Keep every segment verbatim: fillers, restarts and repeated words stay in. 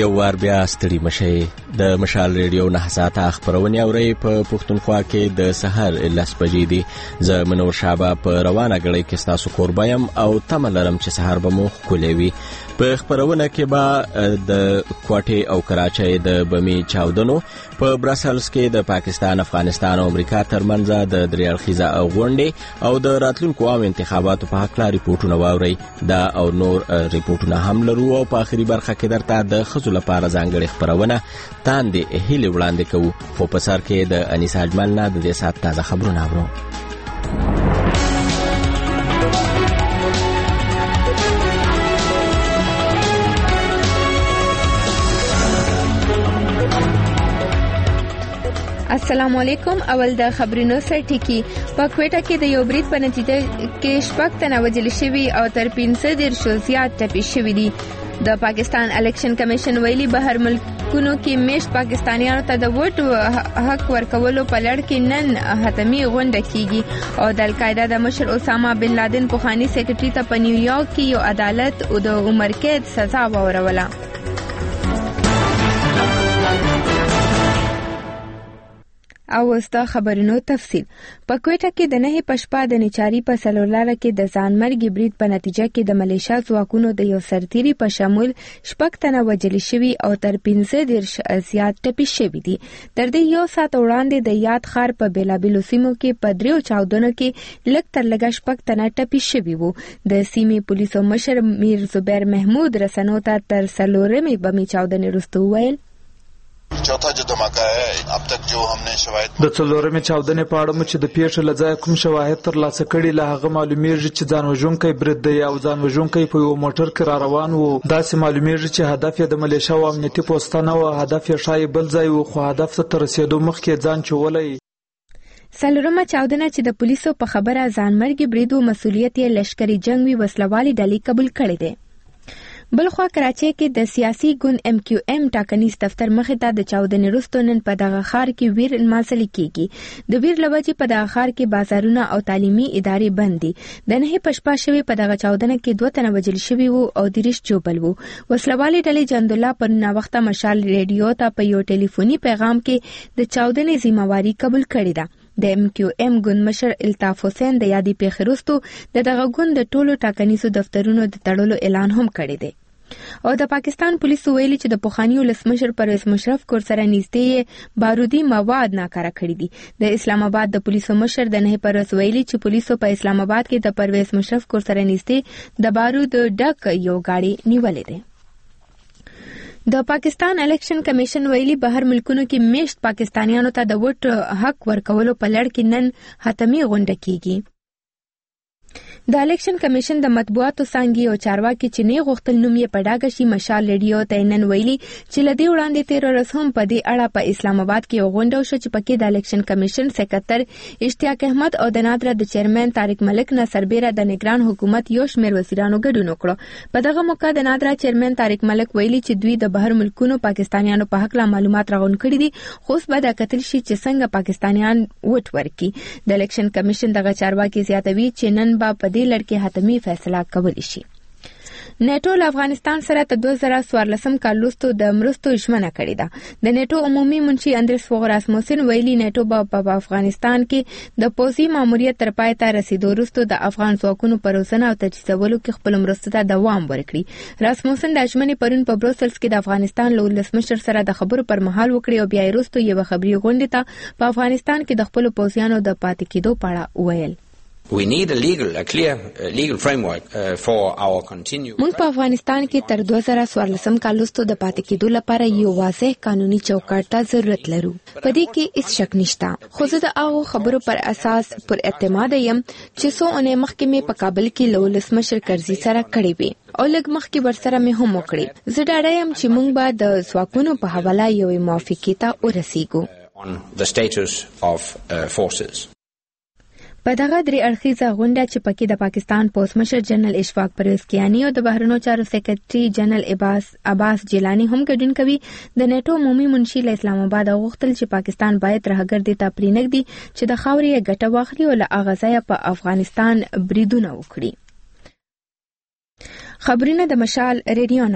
یو وار بیا ستړي مشئ. د مشال ریډیو نه ساعته خبرونه اوري په پښتونخوا کې د سحر لس بجې دي. زه منور شابه په روانه غړي کې تاسو قربایم او تم لرم چې سحر به مو خولې وي. په خبرونه کې به د کوټه او کراچۍ د بمی چاودنو، په براسلز کې د پاکستان، افغانستان او امریکا ترمنځ د دریاړخیزه غونډې او د راتلونکو عام انتخاباتو په حق لري پورتونه واوري. دا او نور ریپورتونه هم لرو او په اخري برخه کې درته د خزو لپاره ځانګړي خبرونه تاندې هیله وړاندې کوو. خو په سر کې د انیس اجمل نه د دې سات تازه خبرونه اورو. السلام علیکم. اول د خبرونو سره ټکی. په کوټه کې د یو بریټ په نتیجه کې شپږ تنه وژل شوي او تر پنځه دېرشو زیات ټپي شوي دي. د پاکستان الیکشن کمیشن ویلي بهر ملکونو کې میشت پاکستانیانو ته د ووټ حق ورکولو په لړ کې نن حتمي غونډه کیږي او د القاعده د مشر اسامه بن لادن پخوانی سیکرټري ته په نیویارک کې یو عدالت او د عمر قید سزا وروړه. او وستا خبرونو تفصیل. په کوټه کې د نه پشپا د نچاری په سلولاره کې د ځانمرګي بریټ په نتیجه کې د ملیشیا ځواکونو د یو سرتیري په شمول شپږ تنه وژل شوي او تر پنځه دېرش زیات ټپي شوي دي. تر دې یو ساعت وړاندې د یاد ښار په بیلابیلو سیمو کې په دریو چاودنو کې لږ تر لږه شپږ تنه ټپي شوي وو. د سیمې پولیسو مشر میر زبیر محمود رسنو ته تر څلورمې بمي چاودنې وروسته وویل چوتھا جو دھماکہ ہے اب تک جو ہم نے شواهد د څلورمې چاودنې په اړه چې د پیښې لځای کوم شواهد ترلاسه کړي له هغه معلومیږي چې ځان وژونکی برید دی او ځان وژونکی په یو موټر کې را روان وو. داسې معلومیږي چې هدف یې د ملیشیا او امنیتي پوسټانه او هدف یې شای بل ځای وو، خو هدف ته رسیدو مخکې ځان چولای. سلورمه چاودنه چې د پولیسو په خبره ځانمرګي برید او مسؤلیت یې لشکري جنگ وی وسلوالي ډلې قبول کړي دي. بلخوا کراچۍ کې د سیاسي ګوند ایم کیو ایم ټاکنیز دفتر مخې ته د چاودنې وروسته نن په دغه ښار کې ویر نمازلي کیږي. د ویر لوجې په دغه ښار کې بازارونه او تعلیمي ادارې بند دي. د نه پشپا شوي په دغه چاودنه کې دوه تنه وژل شوي وو او دېرش جوبل وو. وسلوالي ډلې جندالله پر ناوخته مشال ریډیو ته په یو ټلیفوني پیغام کې د چاودنې ذمہواری قبول کړې ده. د ایم کیو ایم ګوند مشر الطاف حسین د یادې پیښې وروسته د دغه ګوند د ټولو ټاکنیزو دفترونو د تړلو اعلان هم کړی دی. او د پاکستان پولیسو ویلي چې د پخوانی ولسمشر پرویز مشرف کور سره نږدې بارودي مواد ناکاره کړي دي. د اسلام آباد د پولیسو مشر د نه پرویز ویلي چې پولیسو په اسلام آباد کې د پرویز مشرف کور سره نږدې د بارود ډک یو گاډي نیولې ده. د پاکستان الیکشن کمیشن ویلي بهر ملکونو کې میشت پاکستانیانو ته د ووټ حق ورکولو په لړ کې نن حتمي غونډه کیږي. د الیکشن کمیشن د مطبوعاتو څانګې او چارواکي چې نه غوښتل نوم یې په ډاګه شي مشال ریډیو ته نن ویلي چې له دې وړاندې تیر ورځ هم په دې اړه په اسلام آباد کې یو غونډه وشوه چې پکې د الیکشن کمیشن سکرټر اشتیاق احمد او د نادره د چیرمن طارق ملک نه سربېره د نگران حکومت یو شمېر وزیرانو ګډون وکړ. په دغه موقع د نادره چیرمن طارق ملک ویلي چې دوی د بهر ملکونو پاکستانیانو په حق لا معلومات راغونډ کړي دي، خو اوس به دا کتل شي چې څنګه پاکستانیان ووټ ورکړي. د الیکشن کمیشن دغه چارواکي زیاتوي چې نن به په دې لړ کې حتمي فیصله کولی شي. نیټو له افغانستان سره د دوه زره څوارلسم کال وروسته د مرستو ژمنه کړې ده. د نیټو عمومي منشي اندریس فوغ راسموسن ویلي نیټو به په افغانستان کې د پوځي ماموریت تر پای ته رسیدو وروسته د افغان ځواکونو په روزنه او تجهیزولو کې خپل مرستو ته دوام ورکړي. راسموسن د ژمنې پرون په بروسلز کې د افغانستان له ولسمشر سره د خبرو پر مهال وکړي او بیا یې وروسته یوه خبري غونډې ته په افغانستان کې د خپلو پوځیانو د پاتې کېدو په اړه وویل. We need a legal, a clear uh, legal framework uh, for our continued. موږ په افغانستان کې تر دوه زره څوارلسم کال وروسته د پاتې کېدو لپاره یو واضح قانوني چوکاټ ته ضرورت لرو. په دې کې هیڅ شک نشته، خو زه د هغو خبرو پر اساس پر اعتماد یم چې څو اونۍ مخکې مې په کابل کې له ولسمشر کرزي سره کړې وې او لږ مخکې ورسره مې هم وکړې. زه ډاډه یم چې موږ به د ځواکونو په حواله یوې موافقې ته ورسیږو. On the status of uh, forces. په دغه درې اړخیزه غونډه چې پکې د پاکستان پوست مشر جنرال اشفاق پرویز کیانی او د بهرنیو چارو سیکرټري جنرال عباس عباس جیلانی هم ګډون کوي. د نیټو عمومي منشي له اسلام آباد غوښتل چې پاکستان باید ترهګر دي ته پرېنږدي چې د خاورې ګټه واخلي او له هغه ځایه په افغانستان بریدونه وکړي. خبرونه د مشال ریډیو نوره.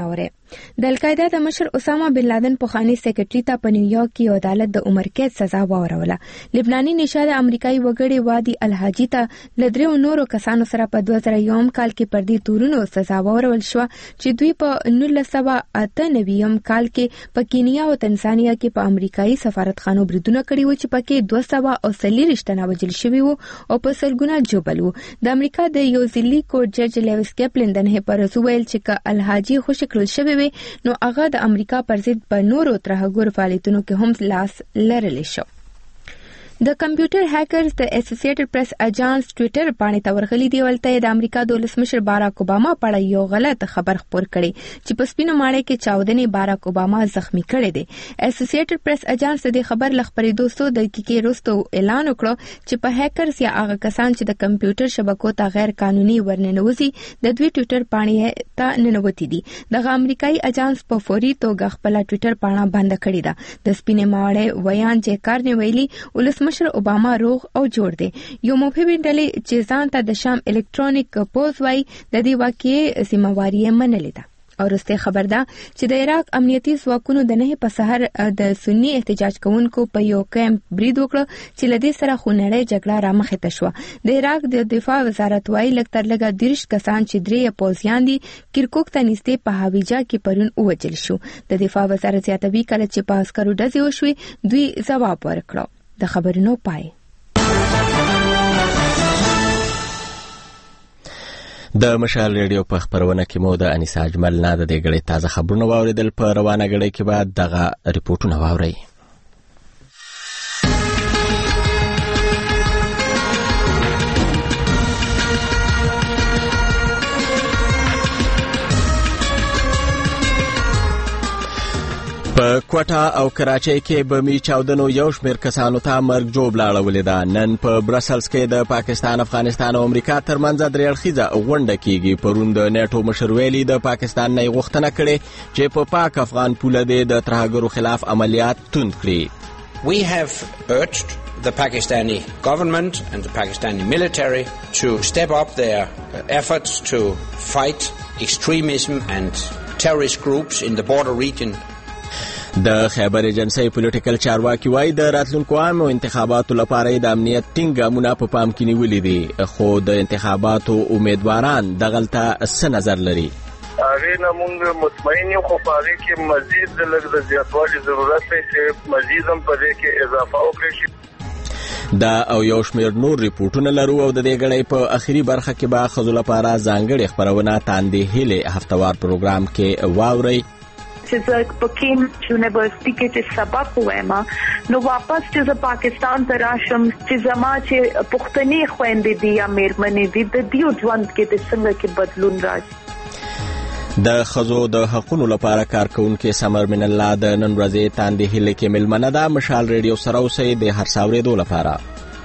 د القاعده د مشر اسامه بن لادن پخوانی سیکریټری ته په نیویارک کې یو عدالت د عمر قید سزا واوروله. لبناني نژاد امریکایي وګړي وادي الحاجي ته له دریو نورو کسانو سره په دوه زره یو کال کې پر دې تورونو سزا واورول شوه چې دوی په نولس سوه اته نوي کال کې په کینیا او تنزانیا کې په امریکایي سفارتخانو بریدونه کړي وو چې پکې دوه سوه او څلوېښت تنه وژل شوي وو او په سلګونه جوبل وو. د امریکا د یو ځلي کورټ جج لیویس کیپلن د نه پر ویل چې ک الحاجي خوش کړل شوی وي نو هغه د امریکا پر ضد په نورو ترهګر فعالیتونو کې هم لاس لرلی شو. د کمپیوټر هیکرز د اسوسییټډ پریس اجانس ټویټر باندې تورغلي دی ولته د امریکا د ولسمشر باراک اوباما په اړه یو غلط خبر خپور کړي چې په سپینو ماڼۍ کې چاودنې باراک اوباما زخمی کړي دي. اسوسییټډ پریس اجانس د خبر لخبرې دوستو د دقیقې وروسته اعلان وکړ چې په هیکرز یا هغه کسان چې د کمپیوټر شبکو ته غیر قانوني ورننوزي د دوی ټویټر باندې ته ننوتی دي. د امریکایي اجانس په فوري توګه خپل ټویټر باندې بند کړی ده. د سپینې ماڼۍ ویان چې کارنی ویلي ولس مشر اوباما روغ او جوړ دی. یو مفهوم ډلې چې ځان ته د شام الکترونیک پوز وای د دې واقعې ذمہواری منلې ده. او رسته خبر ده چې د عراق امنیتي ځواکونو د نه په سحر د سنی احتجاج کوونکو په یو کیمپ برید وکړ چې لدې سره خونړۍ جګړه را مخې ته شوه. د عراق د دفاع وزارت وايي لکتر لګا دیرش کسان چې درې پوزیان دي کرکوک ته نږدې په هاویجا کې پرون ووجل شو. د دفاع وزارت زیاتوي کله چې په عسکرو ډزې وشوي دوی ځواب ورکړ. د خبرونو پای. د مشال ریډیو په خبرونه کې مو د انیسا اجمل نه د دې غړي تازه خبرونه واوریدل. په روانه غړي کې بعد دغه ریپورتونه واوري. په کوټا او کراچۍ کې بمي چاودنو یو شمېر کسانو ته مرګ جوړه اړولې ده. نن په برسلز کې د پاکستان، افغانستان او امریکا ترمنځ درې اړخیزه غونډه کیږي. پرون د نیټو مشر ویلي د پاکستان نه غوښتنه کړې چې په پاک افغان پوله د ترهګرو خلاف عملیات توند کړي. We have urged the Pakistani government and the Pakistani military to step up their efforts to fight extremism and terrorist groups in the border region. د خیبر ایجنسی پولیټیکل چارواکي وایي د راتلونکو عامو انتخاباتو لپاره د امنیت ټینګ ګامونه په پام کې نیولي دي، خو د انتخاباتو امیدواران دغلته څه نظر لري؟ هغې نه موږ مطمئن یو، خو په هغې کې مزید د لږ د زیاتوالي ضرورت دی چې مزید هم په دې کې اضافه وکړي شي. دا او یو شمېر نور ریپورټونه لرو او د دې غړۍ په اخري برخه کې به ښځو لپاره ځانګړې خپرونه تاندې هیلې هفتوار پروګرام کې واورئ. چې زه په کیمبرج یونیورسيټي کې چې سبق وایم نو واپس چې زه پاکستان ته راشم چې زما چې پښتني خويندې دي یا مېرمنې دي د دیو ژوند کې د څنګه کې بدلون راځي. د ښځو د حقوقو لپاره کارکونکو سمر من الله د نن ورځې تاندې هیلې کې ملمنه ده. مشال ریډیو سره اوسئ د هر څاورېدو لپاره.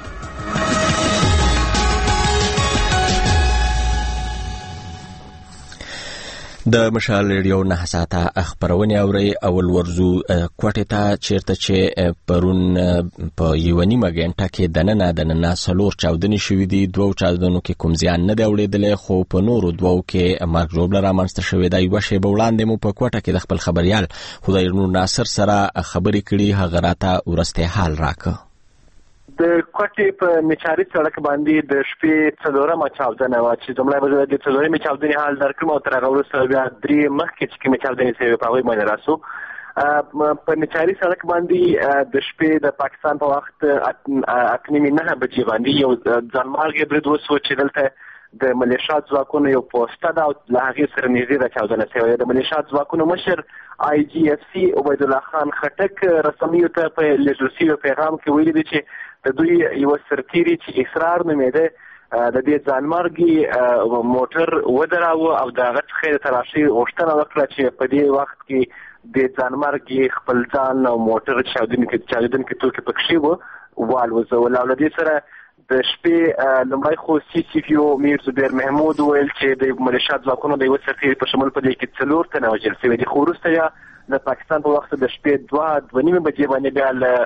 د مشال ریډیو نه ساته خبرونه اوري. اول ورزو کوټه ته چیرته چې پرون په یو نیمه غنټه کې دننه دننه سلور چاودنې شوې دي. دوه چاودنو کې کوم زیان نه دی اورېدل، خو په نورو دوو کې مرګ جوړه رامنځته شوې ده. یو شی به وړاندې مو په کوټه کې د خپل خبريال خدای نور ناصر سره خبرې کړي. هغه راته ورسته حال راکړ. د کوټې په میچاري سړک باندې د شپې څلورمه چاودنه وه چې لومړی به د څلورمې چاودنې حال درکړم او تر هغه وروسته بیا درې مخکې چې کومې چاودنې شوې په هغوی باندې راسو. په میچاري سړک باندې د شپې د پاکستان په وخت اته نیمې نهه بجې باندې یو ځانمارګی برید وسو چې دلته د ملیشا ځواکونو یو پوسټه ده او له هغې سره نږدې دا چاودنه شوې. د ملیشا ځواکونو مشر آی جی اف سی عبیدالله خان خټک رسنیو ته په لیږل شوي پیغام کې ویلي دي چې د دوی یو سرتیري چې اسرار نومېده د دې ځانمرګي موټر ودراوه او د هغه څخه د تلاشي غوښتنه وکړه چې په دې وخت کې د ځانمرګي خپل ځان او موټر چاودونکي چاودونکي توکي پکښې وو والوځول. او له دې سره د شپې لومړی خو سی سی پی او میر زبیر محمود ویل چې د ملیشا ځواکونو د یوه سرتیري په شمول په دې کې څلور تنه وژل شوي دي، خو وروسته یا د پاکستان په وخت د شپې دوه دوه نیمې بجې باندې بیا له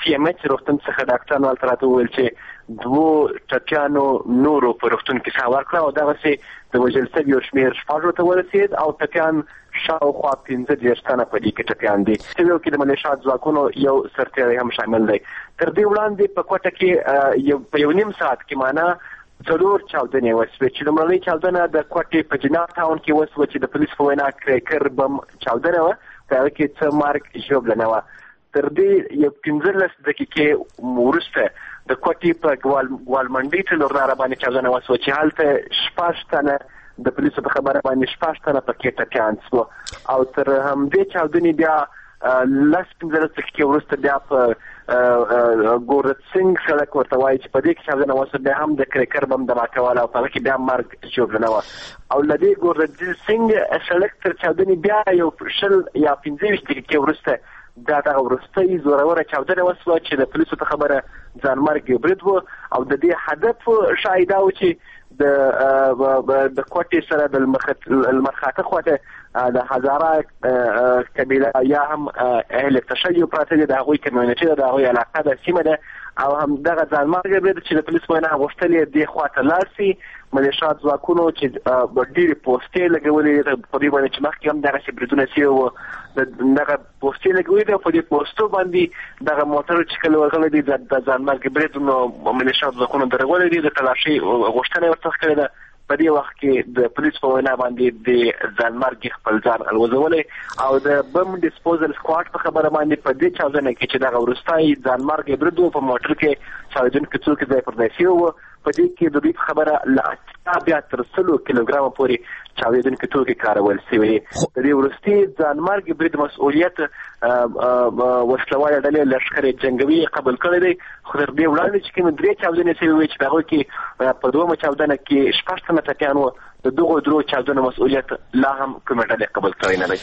پی ام ایچ روغتون څخه ډاکټرانو هلته راته وویل چې دوو ټپیانو نورو په روغتون کې ساه ورکړه او دغسې د وژل سوي یو شمېر شپږو ته ورسېد او ټپیان شاوخوا پنځه دېرش تنه په دې کې ټپیان دي. سویو کې د ملیشیا ځواکونو یو سرتېری هم شامل دی. تر دې وړاندې په کوټه کې په یو نیم ساعت کې معنا څلور چاودنې وسوې چې لومړنۍ چاودنه د کوټې په جناب ټاون کې وسوه چې د پولیس په وینا کریکر بم چاودنه وه، په هغه کې څه مرګ ژوبله نه وه. تر دې یو پنځلس دقیقې وروسته د کوټې په ګوالمنډۍ ته لور لاره باندې چاودنه وسوه چې هلته شپږ تنه د پولیسو په خبره باندې شپږ تنه پکې ټپیان سوه او تر همدې چاودنې بیا لس پنځلس دقیقې وروسته بیا په ګورت سنګ سړک ورته وایي چې په دې کې چاودنه وسوه، بیا هم د کریکر بم دماکول او په هغه کې بیا مرګ ژوبله نه وه. او له دې ګورت سنګ سړک تر چاودنې بیا یو شل یا پنځه ویشت دقیقې وروسته دا دغه وروستۍ زوروره چاودنه وسوه چې د پولیسو په خبره ځانمرګ برید و او د دې هدف شاید دا و چې د د کوټې سره د المرخاته خواته د هزاره قبیله یا هم اهل تشیع پراته دي، د هغوی کمیونټي ده، د هغوی علاقه ده، سیمه ده او هم دغه ځانمرګ برید چې د پولیس په وینا غوښتل یې دې خواته لاړ سي. ملیشیا ځواکونو چې ډېرې پوستې لګولې په دې باندې چې مخکې هم دغسې بریدونه سوي وو، دغه پوستې لګولې دي او په دې پوستو باندې دغه موټر چې کله ورغلی دی د ځانمرګ برید نو ملیشیا ځواکونو درغولې دي، د تلاشۍ غوښتنه یې ورڅخه کړې ده. په دې وخت کې د پولیس په وینا باندې د ځانمرګ خپل ځان الوځولی او د بم ډسپوزل سکواډ په خبره باندې په دې چاودنه کې چې دغه وروستی ځانمرګ برید و په موټر کې چاودونکي څوک ځای پر ځای شوي وو، په دې کې د دوی په خبره له اتیا بیا تر سلو کیلوګرامه پورې چاودونکي توکي کارول سوي دي. د دې وروستي ځانمرګ برید مسؤلیت وسلواله ډلې لښکر جنګوي قبول کړی دی، خو تر دې وړاندې چې کومې درې چاودنې سوي وې چې په هغوی کې په دویمه چاودنه کې شپږ تنه ټپیان وو، د دغو درو چاودنو مسؤلیت لا هم کومې ډلې قبول کړی نه دی.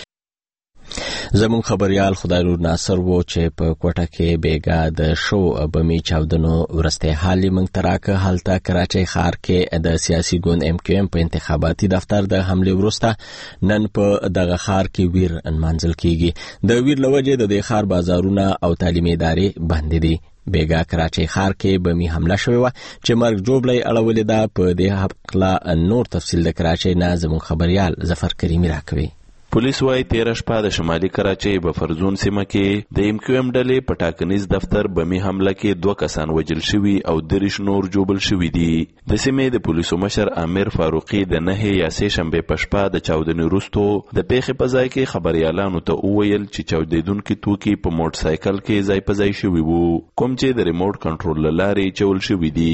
زمون خبريال خدای نور ناصر وو چې په کوټه کې بیګا د شو بمی چاودنو ورسته حالي منګ تراکه حالته کراچۍ ښار کې د سیاسي ګوند ام کیو ام په انتخاباتي دفتر د حمله ورسته نن په دغه ښار کې ویر انمنځل کیږي. د ویر لوجه د دې ښار بازارونه او تعلیمي ادارې بند دي. بیګا کراچۍ ښار کې بمی حمله شوې وه چې مرګ جوړلې اړولې ده. په دې حق نور تفصیل د کراچۍ نه زمون خبريال ظفر کریمي راکوي. پولیس وايي تیره شپه د شمالي کراچۍ بفرزون سیمه کې د ایم کیو ایم ډلې په ټاکنیز دفتر بمی حمله کې دوه کسان وژل شوي او دریش نور جوبل شوي دي. د سیمې د پولیسو مشر امیر فاروقي د نهې یا سې شنبې په شپه د چاودنې وروستو د پیښې په ځای کې خبریالانو ته وویل چې چاودېدونکي توکي په موټر سایکل کې ځای په ځای شوي وو، کوم چې د ریموټ کنټرول له لارې چول شوي دي.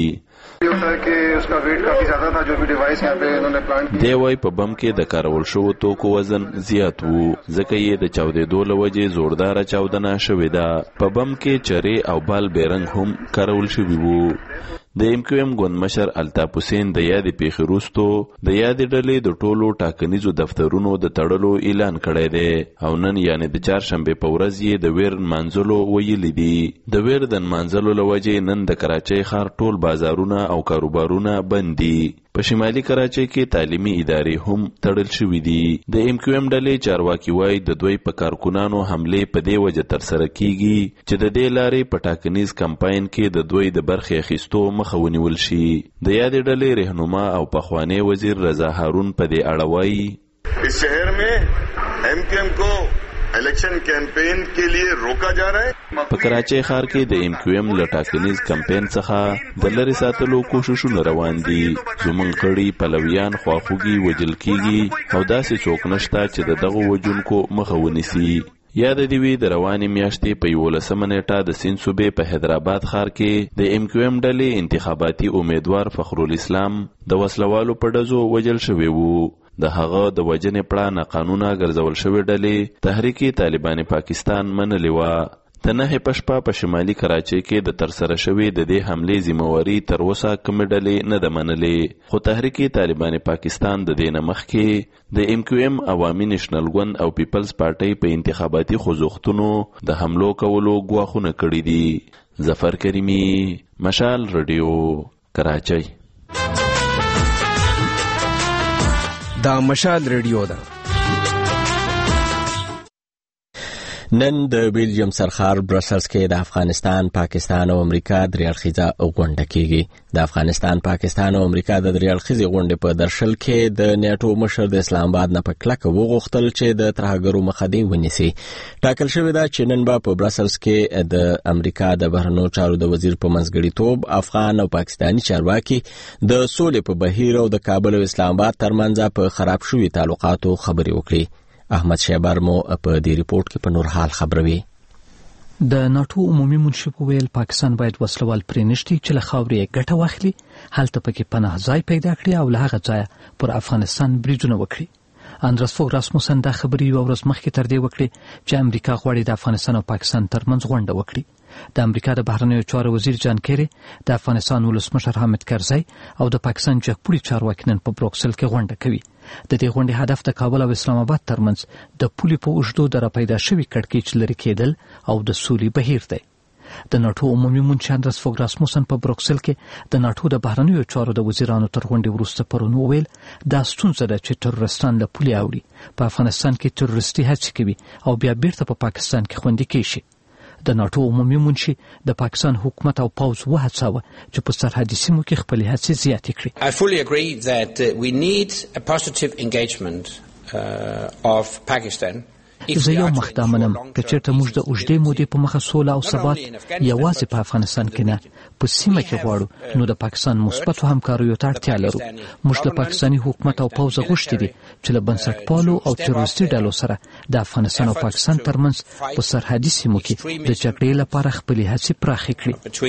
دی وايي په بم کې د کارول شوو توکو وزن زیات وو، ځکه یې د چاودېدو له وجې زورداره چاودنه شوې ده. په بم کې چرې او بال بیرنګ هم کارول شوي وو. د ایم کیو ایم ګوند مشر الطاف حسین د یادې پیښې وروستو د یادې ډلې د ټولو ټاکنیزو دفترونو د تړلو اعلان کړی دی او نن یعنې د چهارشنبې په ورځ یې د ویر نمانځلو ویلي دي. د ویر د نمانځلو له وجې نن د کراچۍ ښار ټول بازارونه او کاروبارونه بند دي. په شمالي کراچۍ کې تعلیمي ادارې هم تړل شوي دي. د ایم کیو ایم ډلې چارواکي وایي د دوی په کارکونانو حملې په دې وجه ترسره کیږي چې د دې لارې په ټاکنیز کمپاین کې د دوی د برخې اخیستو مخه ونیول شي. د یادې ډلې رهنما او پخوانی وزیر رضا هارون په دې اړه وایي اس شهر میں ایم کیو ایم کو الیکشن کیمپین کے لیے روکا جا رہا ہے. په کراچۍ ښار کې د ایم کیو ایم له ټاکنیز کمپین څخه د لرې ساتلو کوششونه روان دي. زموږ کړي پلویان خواخوږي وژل کیږي او داسې څوک نشته چې د دغو وژونکو مخه ونیسي. یاد دی وی د روانې میاشتې په یولسمه نیټه د سیند صوبې په حیدرآباد ښار کې د ایم کیو ایم ډلې انتخاباتي امیدوار فخرالاسلام د وسلوالو په ډزو وژل شوی وو. د هغه د وژنې پړه ناقانونه ګرځول شوې ډلې تحریک طالبان پاکستان منلې وه. د نهې په شپه په شمالي کراچۍ کې د ترسره شوې د دې حملې ذمہواري تر اوسه کومې ډلې نه ده منلې، خو تحریک طالبان پاکستان د دې نه مخکې د ایم کیو ایم عوامي نیشنل ګوند او پیپلز پارټۍ په انتخاباتي خوځښتونو د حملو کولو ګواښونه کړي دي. ظفر کریمي، مشال رادیو، کراچۍ. دا مشال ریډیو ده. نن د بیلجیم سرخار برسلز کې د افغانستان، پاکستان او امریکا درې اړخیزه غونډه کیږي. د افغانستان، پاکستان او امریکا د درې اړخیزې غونډې په درشل کې د نیټو مشر د اسلام آباد نه په کلکه وغوښتل چې د ترهګرو مخه دې ونیسي. ټاکل شوې ده چې نن به په برسلز کې د امریکا د بهرنیو چارو د وزیر په منځګړیتوب افغان او پاکستاني چارواکي د سولې په بهیر او د کابل او اسلام آباد ترمنځ په خراب شوي تعلقاتو خبرې وکړي. احمد شیبر مو په دې ریپورت کې په نور حال خبروي. د ناتو عمومي منشي ویل پاکستان باید وسلوال پرېنشتي چې له خاورې ګټه واخلي، هلته پکې پناه ځای پیدا کړي او له هغه ځایه پر افغانستان بریدونه وکړي. اندرس فوګ راسموسن دا خبرې یو ورځ مخکې تر دې وکړي چې امریکا غواړي د افغانستان او پاکستان ترمنځ غونډه وکړي. د امریکا د بهرنیو چارو وزیر جان کیری، د افغانستان ولسمشر حامد کرزی او د پاکستان جګپوړي چارواکي نن په بروکسل کې غونډه کوي. د دې غونډې هدف د کابل او اسلام آباد ترمنځ د پولې په اوږدو د راپیدا شوي کړکېچ لرې کېدل او د سولې بهیر دی. د ناټو عمومي منشي اندرس فوګ راسموسن په بروکسل کې د ناټو د بهرنیو چارو د وزیرانو تر غونډې وروسته پرون وویل دا ستونزه ده چې تروریستان له پولې اوړي، په افغانستان کې تروریستي هڅې کوي او بیا بیرته په پاکستان کې خوندي کیږي. د ناټو عمومي منشي د پاکستان حکومت او پوځ وهڅاوه چې په سرحدي سیمو کې خپلې هڅې زیاتې کړي. I fully agree that uh, we need a positive engagement uh, of Pakistan. زه یو مخدامنم که چېرته موږ د اوږدې مودې په مخه سوله او ثبات یوازې په افغانستان کې نه په سیمه کې غواړو، نو د پاکستان مثبتو همکاریو ته اړتیا لرو. موږ د پاکستاني حکومت او پوځ غوښتي دي چې له بنسټپالو او تروریستي ډلو سره د افغانستان او پاکستان ترمنځ په سرحدي سیمو کې د جګړې لپاره خپلې هڅې پراخې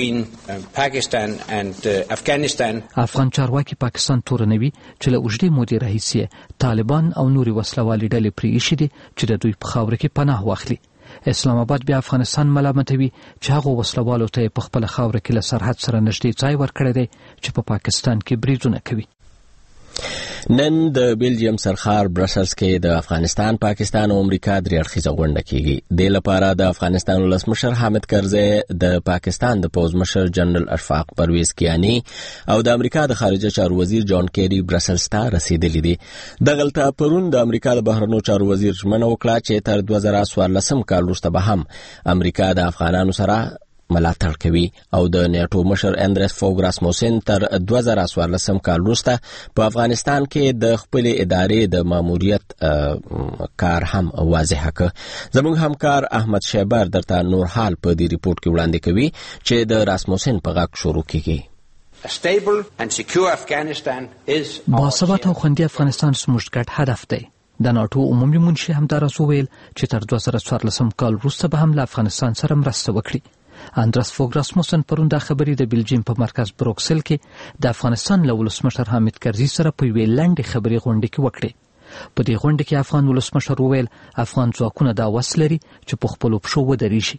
کړي. افغان چارواکي پاکستان تورنوي چې له اوږدې مودې راهیسې طالبان او نورې وسلوالې ډلې پرې ایښي دي چې د دوی په خاوره کې پناه واخلي. اسلام آباد بیا افغانستان ملامتوي چې هغه وسلوالو ته په خپل خاوره کې له سرحد سره نږدې ځای ورکړی دی چې په پا پاکستان کې بریدونه کوي. نن د بیلجیم سرخار برسلز کې د افغانستان، پاکستان او امریکا درې اړخیزه غونډه کیږي. د لپاره د افغانستان ولسمشر حامد کرزی، د پاکستان د پوځ مشر جنرال اشفاق پرویز کیانی او د امریکا د خارجه چارو وزیر جان کیری برسلز ته رسیدلی دي. دغلته پرون د امریکا د بهرنیو چارو وزیر ژمنه وکړه چې تر دوه زره څوارلسم کال وروسته به هم امریکا د افغانانو سره ملاتړ کوي او د نیټو مشر اندرس فوګ راسموسن تر دوه زره څوارلسم کال وروسته په افغانستان کې د خپلې ادارې د ماموریت کار هم واضح کړ. زموږ همکار احمد شیبر درته نور حال په دې ریپورت کې وړاندې کوي چې د راسموسن په غږ شروع کیږي. باثباته او خوندي افغانستان زموږ ګډ هدف دی. د ناټو عمومي منشي همداراز وویل چې تر دوه زره څوارلسم کال وروسته به هم له افغانستان سره مرسته وکړي. اندرس فوګ راسموسن پرون دا خبرې د بیلجیم په مرکز بروکسل کې د افغانستان له ولسمشر حامد کرزي سره په یوې لنډې خبرې غونډې کې وکړې. په دې غونډه کې افغان ولسمشر وویل افغان ځواکونه دا وس لري چې په خپلو پښو ودرېږي.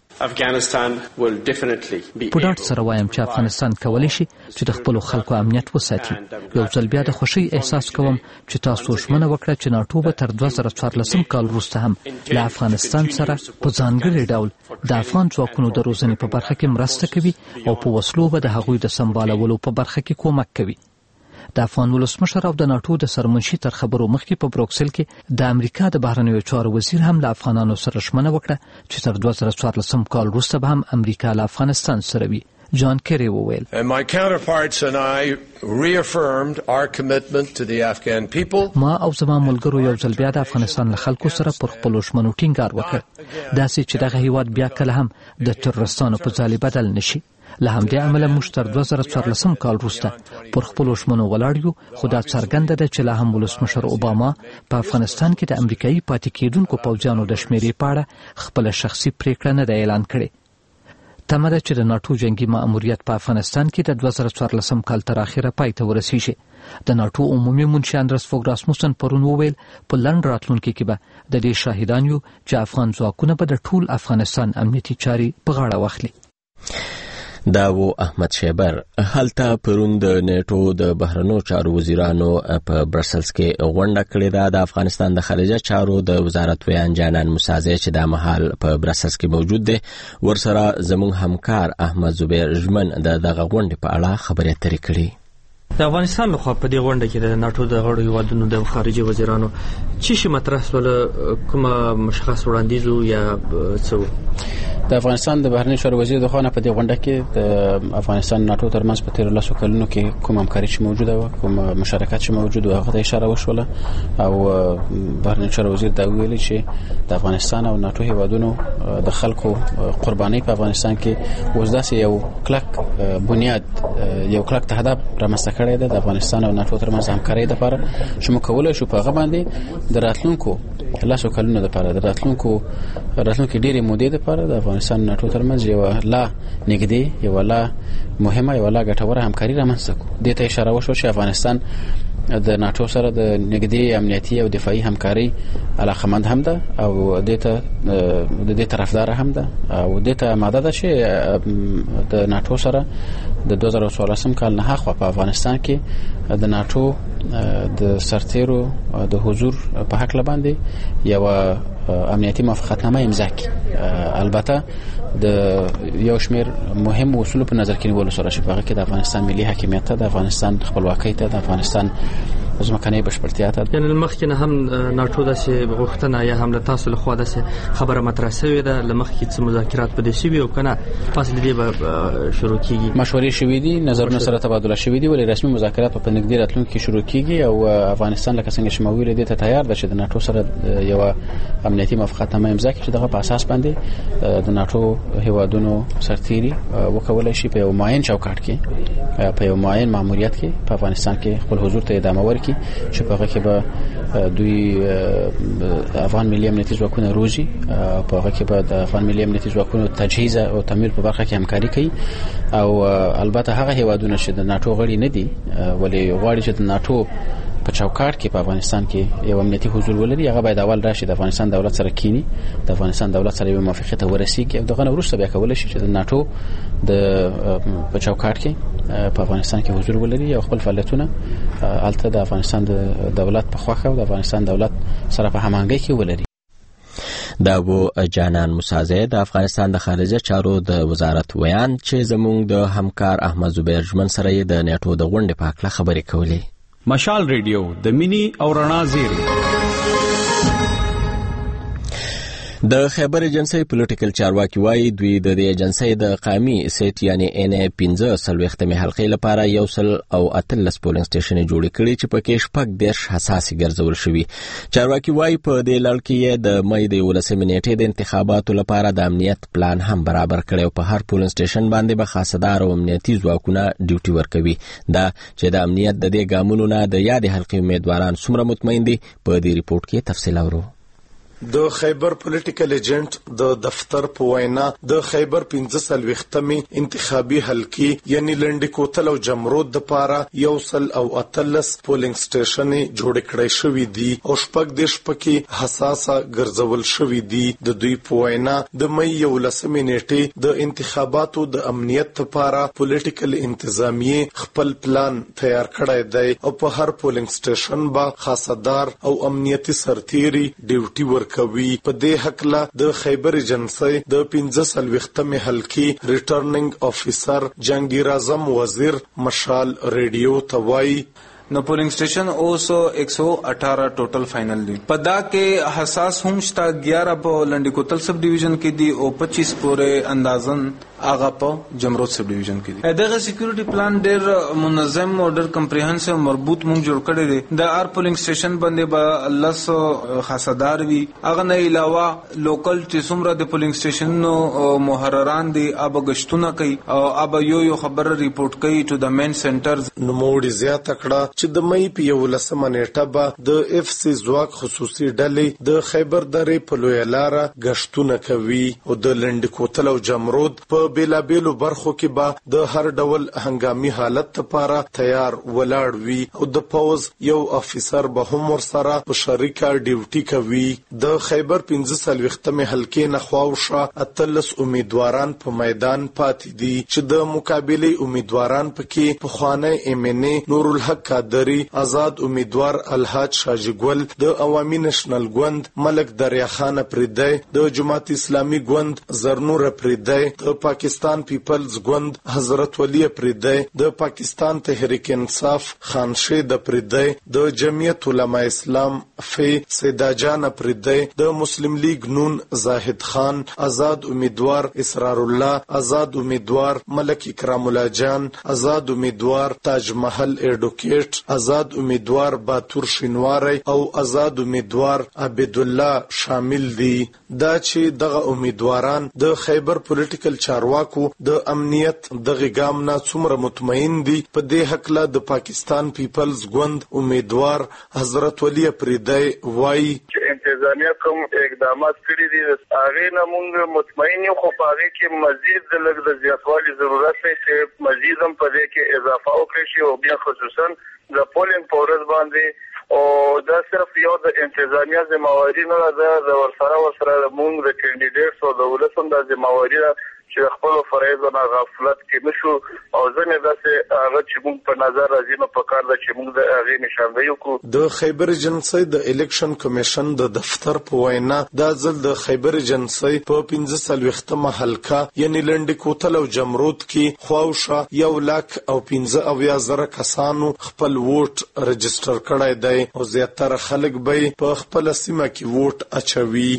په ډاډ سره وایم چې افغانستان کولی شي چې د خپلو خلکو امنیت وساتي. یو ځل بیا د خوښۍ احساس کوم چې تاسو ژمنه وکړه چې ناټو به تر دوه زره څوارلسم کال وروسته هم له افغانستان سره په ځانګړي ډول د افغان ځواکونو د روزنې په برخه کې مرسته کوي او په وسلو به د هغوی د سمبالولو په برخه کې کومک کوي. د افغان ولسمشر او د ناټو د سرمنشي تر خبرو مخکې په بروکسل کې د امریکا د بهرنیو چارو وزیر هم له افغانانو سره ژمنه وکړه چې تر دوه زره څوارلسم کال وروسته به هم امریکا له افغانستان سره وي. جان کیری وویل My counterparts and I reaffirmed our commitment to the Afghan people. ما او زما ملګرو یو ځل بیا د افغانستان له خلکو سره پر خپلو ژمنو ټینګار وکړ، داسې چې دغه هیواد بیا کله هم د تروریستانو په ځالې بدل نشي. له همدې امله موږ تر دوه زره څوارلسم کال وروسته پر خپلو ژمنو ولاړ یو، خو دا څرګنده ده چې لا هم ولسمشر اوباما په افغانستان کې د امریکایي پاتې کېدونکو پوځیانو د شمېرې په اړه خپله شخصي پریکړه نه ده اعلان کړې. تمه ده چې د ناټو جنگي ماموریت په افغانستان کې د دوه زره څوارلسم کال تر اخره پای ته ورسیږي. د ناټو عمومي منشي اندرس فوګ راسموسن پرون وویل په لنډ راتلونکي کې به د دې شاهدان یو چې افغان ځواکونه به د ټول افغانستان امنیتي چارې په غاړه واخلي. دا و احمد شیبر. هلته پرون د نیټو د بهرنیو چارو وزیرانو په برسلز کې غونډه کړې ده. د افغانستان د خارجه چارو د وزارت ویان جانان موسازی چې د مهال په برسلز کې موجود دی، ورسره زموږ همکار احمد زبیر ژمن د دغه غونډې په اړه خبرې اترې کړې. د افغانستان لخوا په دې غونډه کې د ناتو د غړو هیوادونو د خارجي وزیرانو چې شي مطرح سول کومه مشخص وړاندیز یا څه د افغانستان د بهرنی چارو وزیر د خانه په دې غونډه کې د افغانستان ناتو ترمنځ په تیر لاسو کلونو کې کوم همکاري چې موجوده و کوم مشارکت چې موجود و هغه ته اشاره وشوله او بهرنی چارو وزیر دا ویلي چې د افغانستان او ناتو هیوادونو د خلکو قرباني په افغانستان کې اوس داسې یو کلک بنیاد یو کلک تهداب رامنځته کړی دی د افغانستان او ناتو ترمنځ همکاري لپاره چې موږ کولای شو په هغه باندې د راتلونکو لاسو کلونو لپاره د راتلونکو راتلونکو ډېرې مودې لپاره د افغانستان ناتو ترمنځ یو لا نږدې یو لا مهمه یو لا ګټوره همکاري رامنځته کړو. دې ته اشاره وشو چې افغانستان د ناتو سره د نږدې امنیتي او دفاعي همکاري علاقمند هم ده او دې ته د دې طرفدار هم ده او دې ته ماده ده چې د ناتو سره د دوه زره څوارلسم کال نه خو په افغانستان کې د ناتو د سرتیرو د حضور په حق لباندې یو امنیتي موافقتنامه امضا کړي. البته د یو شمیر مهم اصول په نظر کې نیول سره چې په هغه کې د افغانستان ملي حاکمیت ته د افغانستان خپلواکۍ ته د افغانستان ځمکنۍ بشپړتیا ته یعنی مخکې نه هم ناتو داسې غوښتنه یا هم له تاسو له خوا داسې خبره مطرح شوې ده له مخکې چې مذاکرات په دې شوي او کنه پس دې به شروع کیږي مشورې شوې دي نظرونه سره تبادله شوې دي ولې رسمي مذاکرات په نږدې راتلونکي کې شروع کیږي او افغانستان لکه څنګه چې مویل دي ته تیار ده چې د ناتو سره یو امنیتي موافقتنامه امضا کړي چې دغه په اساس باندې د ناتو هیوادونو سرتیري وکولای شي په یو معین چوکاټ کې په یو معین ماموریت کې په افغانستان کې خپل حضور ته ادامه ورکړي چې په هغه کې به دوی افغان ملي امنیتي ځواکونه روزي په هغه کې به د افغان ملي امنیتي ځواکونو تجهیز او تمویل په برخه کې همکاري کوي او البته هغه هیوادونه چې د ناتو غړي نه دي ولې غواړي چې د ناتو په چوکاټ کې په افغانستان کې یو امنیتي حضور ولري هغه باید اول راشي د افغانستان دولت سره کینی د افغانستان دولت سره یو موافقه ته ورسیږي او دغه وروسته بیا کولای شي چې د ناتو د په چوکاټ کې په افغانستان کې حضور ولري او خپل فعالیتونه البته د افغانستان د دولت په خواخه او د افغانستان دولت سره په هماهنګۍ کې ولري. دا وو جانان موسازی د افغانستان د خارجه چارو د وزارت ویان چې زموږ د همکار احمد زبیر جمن سره د نیټو د غونډې په اړه خبرې کولې. مشال ریډیو د مینی او رڼا زیری. د خیبر ایجنسی پولیټیکل چارواکي وایي دوی د دې ایجنسی د قامي سیټ یعنی ان ای پنځه څلوېښتمې حلقې لپاره یو سل او اتلس پولینګ سټیشن جوړ کړي چې پکې شپږ دېرش حساسې ګرځول شوي. چارواکي وایي په دې لړ کې د مې د یولسمې نیټې د انتخاباتو لپاره د امنیت پلان هم برابر کړي او په هر پولینګ سټیشن باندې به خاصدار او امنیتي ځواکونه ډیوټي ورکوي. دا چې د امنیت د دې ګامونو نه د یادې حلقې امیدواران څومره مطمئن دي په دې ریپورت کې تفصیل اورو. د خیبر پولیټیکل ایجنټ د دفتر په وینا د خیبر پنځه څلوېښتمې انتخابي حلقې یعنی لنډی کوتل او جمرود د پاره یو سل او اتلس پولینګ سټیشن جوړ کړی شوی دی او شپږ دیش پکې حساسه ګرځول شوی دی. د دوی په وینا د مې یولسمې نیټې د انتخاباتو د امنیت لپاره پولیټیکل انتظامیه خپل پلان تیار کړی دی او په هر پولینګ سټیشن با خاصدار او امنیتي سرتیري ډیوټي ور کوي. په دې حقله د خیبر ایجنسی د پنځه څلوېښتمې حلقې ریټرننګ افیسر جهانگیر اعظم وزیر مشال ریډیو ته وایي نو پولنگ سٹیشن اوس ایک سو اٹھارہ ٹوٹل فائنل دی پدا کے حساس هم شتا گیارہ په لنډی کوتل سب ډیویژن کې دی او پچیس پورې اندازن اغه په جمرود سب ډیویژن کې دی. دغه سکیورټي پلان ډیر منظم او ډیر کمپریهنسیو مربوط مونږ جوړ کړی دی. د ار پولنگ سټیشن باندې به لس خاصدار وی اغه نه علاوه لوکل چې څومره د پولنگ سټیشن نو محرران دی اب غشتونه کوي او اب یو یو خبر ریپورت کوي ټو د مین سنټرز. نو موډ زیات کړه چې د مې په یولسمه نیټه به د اف سی ځواک خصوصي ډلې د خیبر درې په لویه لاره غشتونه کوي او د لنډ کوتل او جمرود په بیلابیلو برخو کې به د هر ډول هنګامي حالت لپاره تیار ولاړ وي او د پوز یو افیسر به هم ورسره په شریکه ډیوټي کوي. د خیبر پنځه څلوېښتمې حلقې نه خواوشا اتلس امیدواران په میدان پاتې دي چې د مقابلې امیدواران پکې پخوانی ایم ان ای نور الحق قادری، آزاد امیدوار الحاج شاجګل، د عوامي نېشنل ګوند ملک دریا خان پردی، د جماعت اسلامي ګوند زرنور پردی، د پاکستان پاکستان پیپلز ګوند حضرت ولی پریدی، د پاکستان تحریک انصاف خانشید پریدی، د جمعیت علماء اسلام فی سیدا جان پریدی، د مسلم لیگ نون زاهد خان، آزاد امیدوار اسرار الله، آزاد امیدوار ملک اکرام الله جان، آزاد امیدوار تاج محل ایڈوکیٹ، آزاد امیدوار باتور شینواری او آزاد امیدوار عبدالله شامل دي. دا چې دغه امیدواران د خیبر پولیټیکل چارواکو د امنیت دغه ګام نه څومره مطمئن دي په دې حق له د پاکستان پیپلز ګوند امیدوار حضرت ولی پریدی وایي چې انتظامیه کوم اقدامات کړي دي هغه نه موږ مطمئن یو، خو په هغه کې مزید د لږ د زیاتوالي ضرورت دی چې مزید هم په دې کې اضافه وکړي شي او بیا خصوصا د پولینګ په ورځ باندې او دا صرف یو د انتظامیه ذمہواری نه ده، د ورسره ورسره موږ د کینډیډیټس او د ولس هم د ذمہواری ده چې خپل فرایض نه غفلت کې نشو او ځنه داسې هغه چې موږ په نظر راځي نو په کار ده چې موږ د هغه نشاندهي وکړو. د خیبر ایجنسی د الیکشن کمیشن د دفتر په وینا دا ځل د خیبر ایجنسی په پنځه څلوېښتمه حلقه یعنی لنډ کوتل او جمرود کې خواوشا یو لاک او پنځه اویا زره کسانو خپل ووټ رجسټر کړی دی او زیاتره خلک به په خپل سیمه کې ووټ اچوي.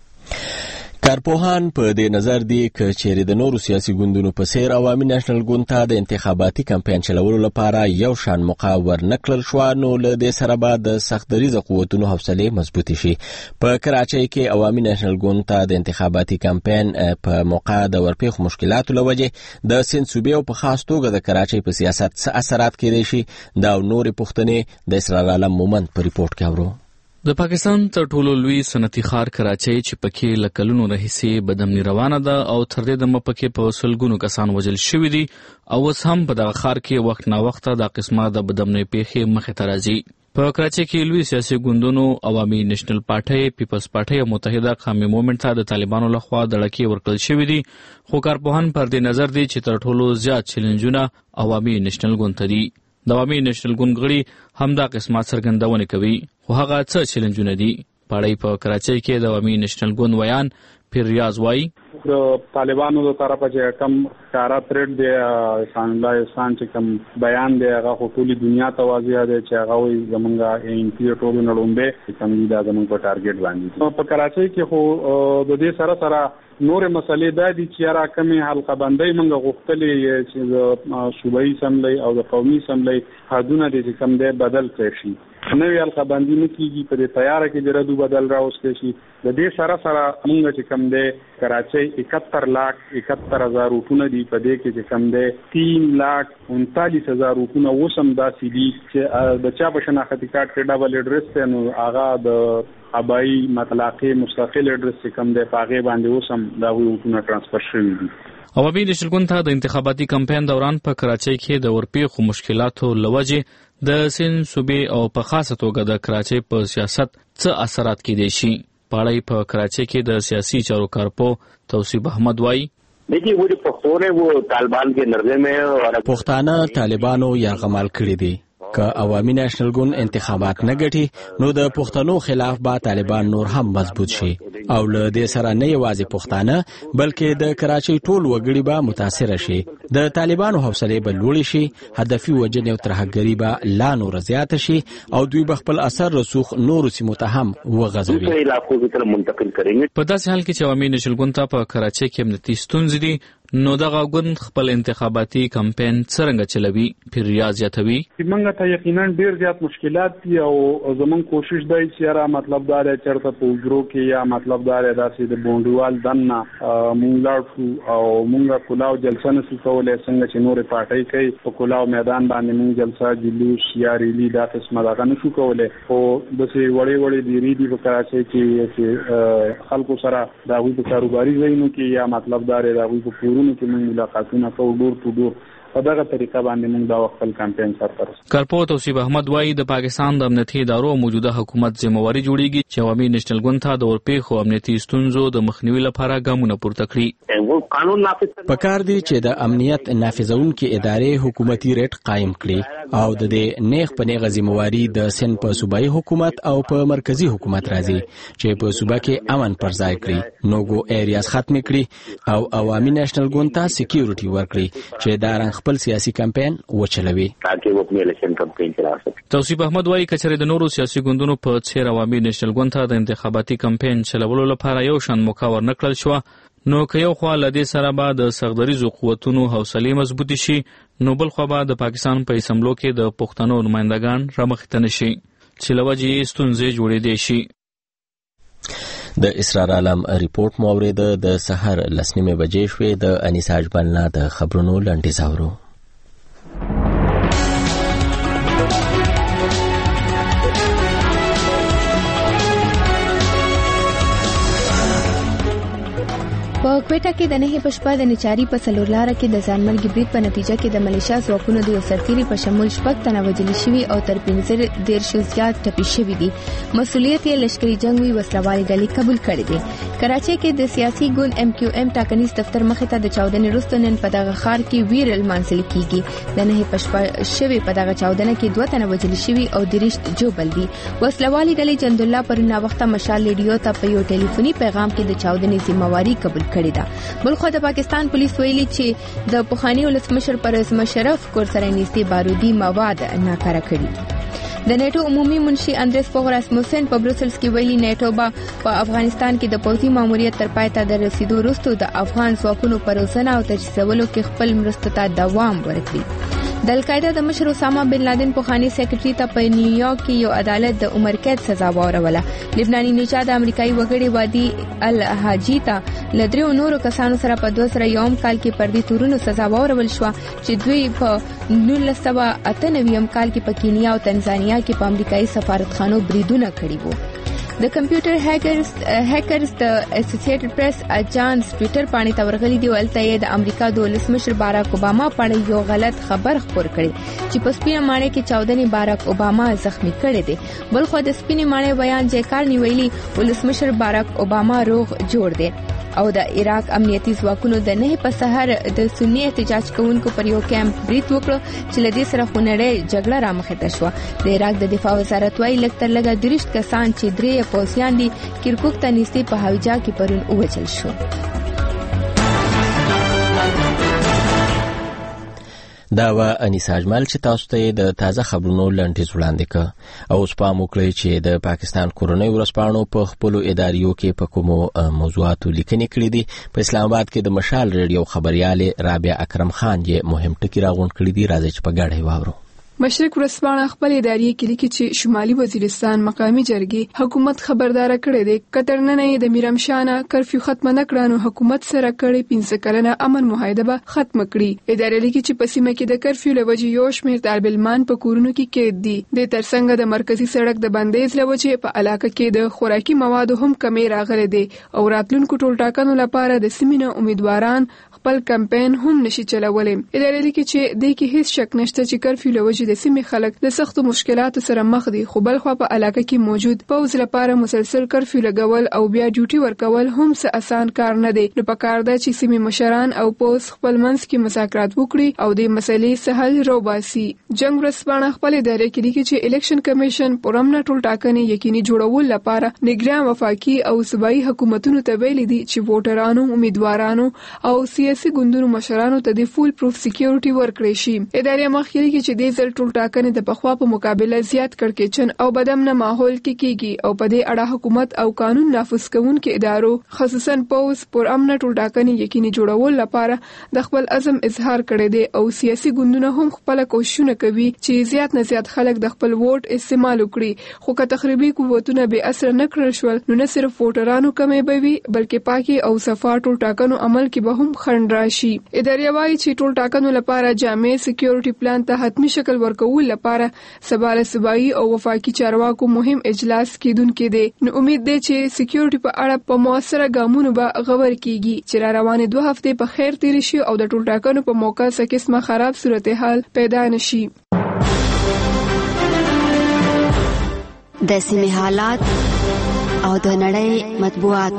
کارپوهان په دې نظر دي چې چیرې د نورو سیاسي ګوندونو په څیر عوامي نېشنل ګوند ته د انتخاباتي کمپاین چلولو لپاره یو شان موقع ورنکړل شو نو له دې سره به د سخت دریځه قوتونو حوصلې مضبوطې شي. په کراچۍ کې عوامي نېشنل ګوند ته د انتخاباتي کمپاین په موقع د ورپېښو مشکلاتو له وجې د سند صوبې او په خاص توګه د کراچۍ په سیاست څه اثرات کېدای شي دا او نورې پوښتنې د اسرار عالم مومند په ریپورټ کې اورو. د پاکستان تر ټولو لوی صنعتي ښار کراچۍ چې پکې له کلونو راهیسې بدامني روانه ده او تر دې دمه پکې په سلګونو کسان وژل شوي دي او اوس هم په دغه ښار کې وخت نا وخته دا قسمه د بدامنۍ پیښې مخې ته راځي. په کراچۍ کې لوی سیاسي ګوندونو عوامي نېشنل پارټۍ، پیپلز پارټۍ او متحده قومي مومنټ ته د طالبانو لخوا دړکې ورکړل شوي دي، خو کارپوهان پر دې نظر دي چې تر ټولو زیات چیلنجونه عوامي نېشنل ګوند ته دي. د عوامي نېشنل ګوند غړي هم دا قسمه څرګندونه کوي، خو هغه څه چیلنجونه دي. پاړی په کراچۍ کې د عوامي نېشنل ګوند ویان پیر ریاض وایي د طالبانو د طرفه چې کم کارا ترډ دی انسان الله انسان چې کم بیان دی هغه ټولي دنیا ته واضح دی چې هغه وي زمونږه ان پی ټولو نړومبه کم دا زمونږ په ټارګټ باندې. په کراچۍ کې خو د دې سره سره نور مسلې دا دي چې را کمی حلقه بندۍ موږ غوښتلې چې د صوبایي سملۍ او د قومي سملۍ حدونه دي چې کم دی بدل کړي شي. نوې حلقه بندي نه کیږي، په دې تیاره کې د ردو بدل راوستل شي. د دې سره سره موږ چې کم دی کراچۍ اکہتر لاکھ اکہتر هزار روپونه دي، په دې کې چې کم دی تین لاکھ انتالیس هزار روپونه وسم داسې دي چې د چا په شناختی کارت کې ډبل اډرس ته نو هغه د ابای مطلقه مستقل اډرس چې کم دی په هغه باندې وسم دا وټونه ترانسفر شوي دي. عوامي نېشنل ګوند ته د انتخاباتي کمپاین دوران په کراچۍ کې د ورپېښو مشکلاتو لوجې د سند صوبې او په خاصه توګه د کراچۍ په سیاست څه اثرات کېدای شي. پاړی په کراچۍ کې د سیاسي چارو کارپو توصیف احمد وایي देखिए वो जो पख्तून है वो तालिबान के नर्जे में और پښتانه طالبانو یرغمال کړی دي. که عوامي نېشنل ګوند انتخابات نه ګټي نو د پښتنو خلاف به طالبان نور هم مضبوط شي او له دې سره نه یوازې پښتانه بلکې د کراچۍ ټول وګړي به متاثر شي. د طالبانو حوصلې به لوړې شي، هدفي وجنې او ترهګري به لا نور زیات شي او دوی به خپل اثر رسوخ نور سیمو ته هم وغځوي. په داسې حال کې چې عوامي نېشنل ګوند ته په کراچۍ کې امنیتي ستونزې دي نو دغه ګوند خپل انتخاباتي کمپاین څرنګه چلوي؟ پیر ریاض زیاتوي موږ ته یقینا ډیر زیات مشکلات دي او زمون کوشش دی چې را مطلب دا دی چرته په وګړو کې یا مطلب دا دی داسې د بونډوال دنه مونږ لاړو او مونږه کلاو جلسه نشو کولای څنګه چې نور پارټي کوي په کلاو میدان باندې مونږ جلسه جلوس یا ریلی دا قسمه دا نشو کولای. خو د سي وړي وړي دی ریډي په کراچۍ کې چې خلکو سره دا وی په کاروباري ځایونو کې یا مطلب دا دی دا وی په کې موږ ملاقاتونه کوو ډور ټو ډور په دغه طریقه باندې موږ دا خپل کمپاین سره کارپو توصیف احمد وایي د پاکستان د امنیتي ادارو موجوده حکومت ذمہواری جوړیږي چې عوامي نېشنل ګوند ته د ورپېښو امنیتي ستونزو د مخنیوي لپاره ګامونه پورته کړي. پکار دی چې د امنیت نافذونکو ادارې حکومتي ریټ قائم کړي او د دې نیغ په نیغه ذمہواری د سن په صوبایي حکومت او په مرکزی حکومت راځي چې په صوبه کې امن پر ځای کړي، نوګو ایریاز ختم کړي او عوامي نېشنل ګوند ته سکیورټي ورکړي چې دا رنګ خپل سیاسي کمپاین وچلوي. توصیف احمد وایي کچره د نورو سیاسي ګوندونو په څیر عوامي نېشنل ګوند ته د انتخاباتي کمپاین چلولو لپاره یو شان موقع ورنکړل شو، نو که یو خوا لدې سره به د سغدریزو قوتونو حوصله مضبوطی شي، نو بل خوا به د پاکستان په اسمبلو کې د پښتنو نمائندگان رامخته نشي چې لوجې ستونزې جوړېدې شي. د اسرار عالم ریپورت مو اورېده. د سحر لسنیمه بجې شوې. د انیسا اجملنا د خبرونو لنډیز اورو. په کوټه کې د نهي پښپا د نچاري په سلورلاره کې د ځانمرګي برید په نتیجه کې د ملیشیا ځواکونو د یو سرتیري په شمول شپږ تنه وژل شوي او تر پنځه دیرشو زیات ټپي شوي دي. مسؤلیت یې لشکري جنگ وی وسلوالې ډلې قبول کړی دی. کراچۍ کې د سیاسي ګوند ایم کیو ایم ټاکنیز دفتر مخې ته د چاودنې وروسته نن په دغه ښار کې ویرل مانځل کیږي. د نهي پښپا شوي په دغه چاودنه کې دوه تنه وژل شوي او دیرشت جوبل دي. وسلوالې ډلې جند الله پرونه وخته مشال ریډیو ته په یو ټلیفوني پیغام کې د چاودنې ذمہواری قبول کړې ده. بلخو د پاکستان پولیس ویلي چې د پخوانی ولسمشر پرویز مشرف کور سره نږدې بارودي مواد ناکاره کړي. د نیټو عمومي منشي اندریس فوغ راسموسن په بروسلز کې ویلي نیټو به په افغانستان کې د پوځي ماموریت تر پای ته د رسیدو وروسته د افغان ځواکونو په روزنه او تجهیزولو کې خپل مرستو ته دوام ورکړي. د القاعده د مشر اسامه بن لادن پخوانی سیکریټري ته په نیویارک کې یو عدالت د عمر قید سزا واوروله. لبناني نژاد امریکایي وګړي وادي الحاجي ته لدریو نورو کسانو سره په دوه سره یوم کال کې پردي تورونو سزا واورول شو چې دوی په نولس سوه اته نوي کال کې په کینیا او تنزانیا کې په امریکایي سفارتخانو بریدونه کړي وو. د کمپیوټر هیکرز هیکرز د اسوسییټډ پریس اجانس ټوئیټر باندې تورغلي دی ولته یې د امریکا د ولسمشر باراک اوباما په اړه یو غلط خبر خپور کړي چې په سپینه مانه کې چاودنې باراک اوباما زخمی کړي دي. بل خو د سپینه مانه بیان جیکار نیویلی ولسمشر باراک اوباما روغ جوړ دی او د عراق امنیتي ځواکونو د نه په سحر د سنی احتجاج کوونکو پر یو کیمپ برید وکړ چې لدې سره خونړۍ جګړه رامخته شو. د عراق د دفاع وزارت وايي لکه تر لږه درشت کسان چې درې پوځیان دي کرکوک ته نږدې په هویجا کې پرون ووژل شو. دا و انیسا اجمل چې تاسو ته د تازه خبرونو لنډیز وړاندې کړ او اوس پام وکړئ چې د پاکستان کورنۍ ورځپاڼو په خپلو اداریو کې په کومو موضوعاتو لیکنې کړې دي. په اسلام آباد کې د مشال ریډیو خبرياله رابعه اکرم خان یې مهم ټکي راغونډ کړي دي. راځي چې په ګډه واورو. مشرق ورځپاڼه خپل ادارې کې لیکي چې شمالي وزیرستان مقامي جرګې حکومت خبردار کړی دی کترنه د میرمشانه کرفیو ختم نه کړانو حکومت سره کړي پنځه کلنه امن معاهده به ختم کړي. ادارې لیکي چې په سیمه کې د کرفیو لوجې یو شمېر طالبان په کورونو کې قید دي. د ترڅنګ د مرکزی سړک د بندیز لوجې په علاقه کې د خوراکي موادو هم کمی راغلي دي او راتلونکو ټولټاکنو لپاره د سیمینه امیدواران خپل کمپاین هم نشي چلولای. ادارې لیکي چې د کې هیڅ شک نشته چې کرفیو لوجې د سیمې خلک د سختو مشکلاتو سره مخ دي، خو بل خو په علاقه کې موجود پوز لپاره مسلسل کرفیو لګول او بیا ډیوټي ورکول هم څه اسان کار نه دی. نو پکار ده چې سیمې مشران او پوز خپل منځ کې مذاکرات وکړي او د مسلې سهل روباسي. جنگ ورځپاڼه خپل ادارې کې لیکي چې الیکشن کمیشن پرمنه ټول ټاکنې یقیني جوړول لپاره نگران وفاقي او صوبایي حکومتونو ته ویلي دي چې ووټرانو امیدوارانو او سیاسي ګوندونو مشرانو ته د فول پروف سکیورټي ورکړي شي. ادارې مخکې لیکي چې د ځل ټول ټاکنې د پخوا په مقابله زیات کړکېچن او بدامنه ماحول کې کیږي او په دې اړه حکومت او قانون نافذ کوونکو ادارو خصوصا پوز پر امن ټول ټاکنې یقیني جوړول لپاره د خپل عزم اظهار کړی دی او سیاسي ګوندونه هم خپل کوششونه کوي چې زیات نه زیات خلک د خپل ووټ استعمال وکړي. خو که تخریبي قوتونه به اثر نه کړل شول نو نه صرف ووټرانو کمې به وي بلکې پاکي او صفا ټول ټاکنو عمل کې به هم خنډ راشي. ادارې وايي چې ټول ټاکنو لپاره جامع سکیورټي پلان ته حتمی شکل حل ورکول لپاره سبا له صوبایي او وفاقي چارواکو مهم اجلاس کېدونکې دی. نو امید دی چې سکیورټي په اړه په موثره ګامونو به غور کیږي چې را روانې دوه هفتې په خیر تیر شي او د ټولټاکنو په موقع څه قسمه خراب صورتحال پیدا نشي. د سیمې حالات او د نړۍ مطبوعات.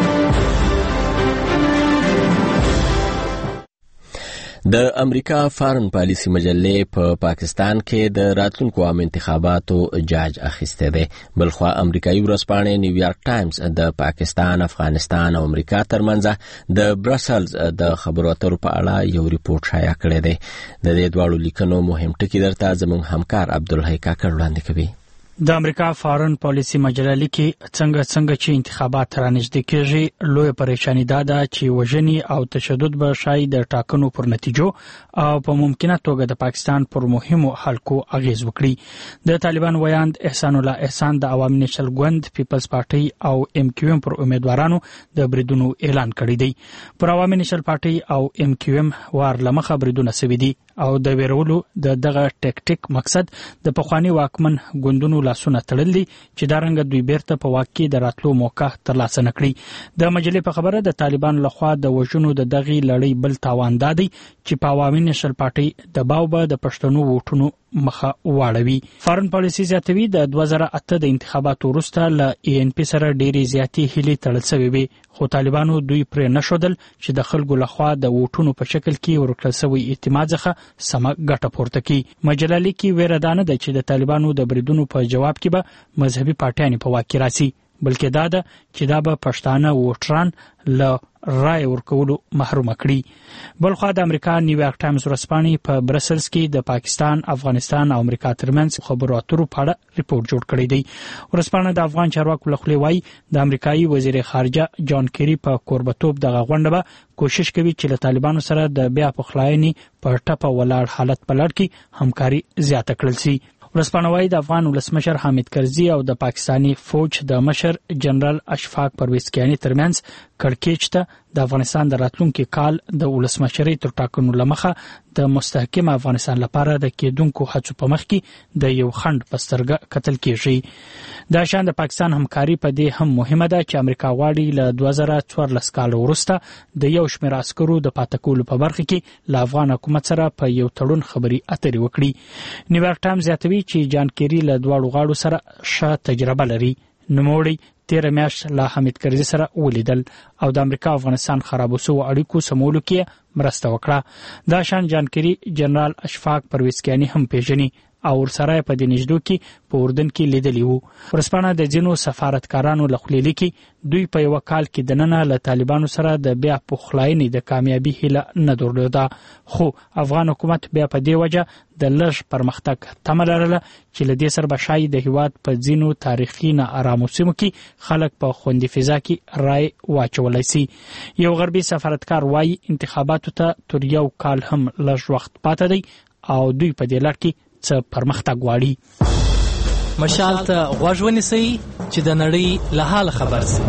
د امریکا فارن پالیسی مجلې په پا پاکستان کې د راتلونکو عام انتخاباتو جاج اخیسته ده. بلخوا امریکایي ورځپاڼې نیویارک ټایمز د پاکستان، افغانستان او امریکا ترمنځ د برسلز د خبرو اترو په اړه یو ریپورت شایع کړی دی. د دې دواړو لیکنو مهم ټکي درته زموږ همکار عبدالحی کاکړ وړاندې کوي. د امریکا فارن پالیسی مجله لیکي څنګه څنګه چې انتخابات رانږدې کېږي، لویه پریشانی دا ده چې وژنې او تشدد به شاید د ټاکنو پر نتیجو او په ممکنه توګه د پاکستان پر مهمو حلقو اغیز وکړي. د طالبان ویاند احسان الله احسان د عوامي نشل ګوند، پیپلز پارټي او ام کیو ام پر امیدوارانو د بریدونو اعلان کړی دی. پر عوامي نشل پارټي او ام کیو ام وار لمخه بریدونه سوي دي او د ویرولو د دغه ټیکټیک مقصد د پخوانی واکمن ګوندونو لاسونه تړل دي چې دا رنګ دوی بیرته په واک کې د راتلو موقع ترلاسه نکړي. د مجلې په خبره د طالبان لخوا د وژنو د دغې لړۍ بل تاوان دا دی چې په عوامي نشل پارټي دباو به د پښتنو ووټونو مخه واړوي. فارن پالیسی زیاتوي د دوه زره اته د انتخاباتو وروسته له ای ان پی سره ډېرې زیاتې هیلې تړل شوې وې، خو طالبانو دوی پرې نه ښودل چې د خلکو لخوا د ووټونو په شکل کې ورکړل شوی اعتماد څخه سمه ګټه پورته کړي. مجله لیکي ویره دا نه ده چې د طالبانو د بریدونو په جواب کې به مذهبي پارټیانې په واک کې راسي، بلکې دا ده چې دا به پښتانه ووټران له رای ورکولو محروم کړي. بلخوا د امریکا نیویارک ټایمز ورځپاڼې په برسلز کې د پاکستان، افغانستان او امریکا ترمنځ خبرو اترو په اړه ریپورت جوړ کړی دی. ورځپاڼه د افغان چارواکو له خولې وایي د امریکایي وزیر خارجه جان کیری په کوربتوب دغه غونډه به کوشش کوي چې له طالبانو سره د بیا پخلاینې په ټپه ولاړ حالت په لړ کې همکاري زیاته کړل شي. ورځپاڼه وایي د افغان ولسمشر حامد کرزي او د پاکستاني فوج د مشر جنرال اشفاق پرویز کیانی ترمنځ کړکېچ ته د افغانستان د راتلونکي کال د ولسمشرۍ تر ټاکنو لمخه د مستحکم افغانستان لپاره د کېدونکو هڅو په مخ کې د یو خنډ په سترګه کتل کېږي. دا شان د پاکستان همکاري په دې هم مهمه ده چې امریکا غواړي له دوه زره څوارلس کال وروسته د یو شمېر عسکرو د پاتې کولو په برخه کې له افغان حکومت سره په یو تړون خبري اترې وکړي. نیویارک ټایمز زیاتوي چې جان کیری له دواړو غاړو سره ښه تجربه لري. نوموړی تیر میاشت له حامد کرزي سره ولیدل او د امریکا افغانستان خرابو شوو اړیکو سمولو کې مرسته وکړه. دا شان جان کیری جنرال اشفاق پرویز کیانی هم پیژني او ورسره په دې نږدو کې په اردن کې لیدلی وو. ورځپاڼه د ځینو سفارتکارانو له خولې لیکي دوی په یو کال کې دننه له طالبانو سره د بیا پخلاینې د کامیابی هیله نه درلوده، خو افغان حکومت بیا په دې وجه د لږ پرمختګ تمه لرله چې له دې سره به شاید د هیواد په ځینو تاریخي نا ارامو سیمو کې خلک په خوندي فضا کې رای واچولی سي. یو غربي سفارتکار وایي انتخاباتو ته تر یو کال هم لږ وخت پاته دی او دوی په دې لړ کې څه پرمختګ غواړي. مشال ته غوږ ونیسئ چې د نړۍ له حال خبر سي.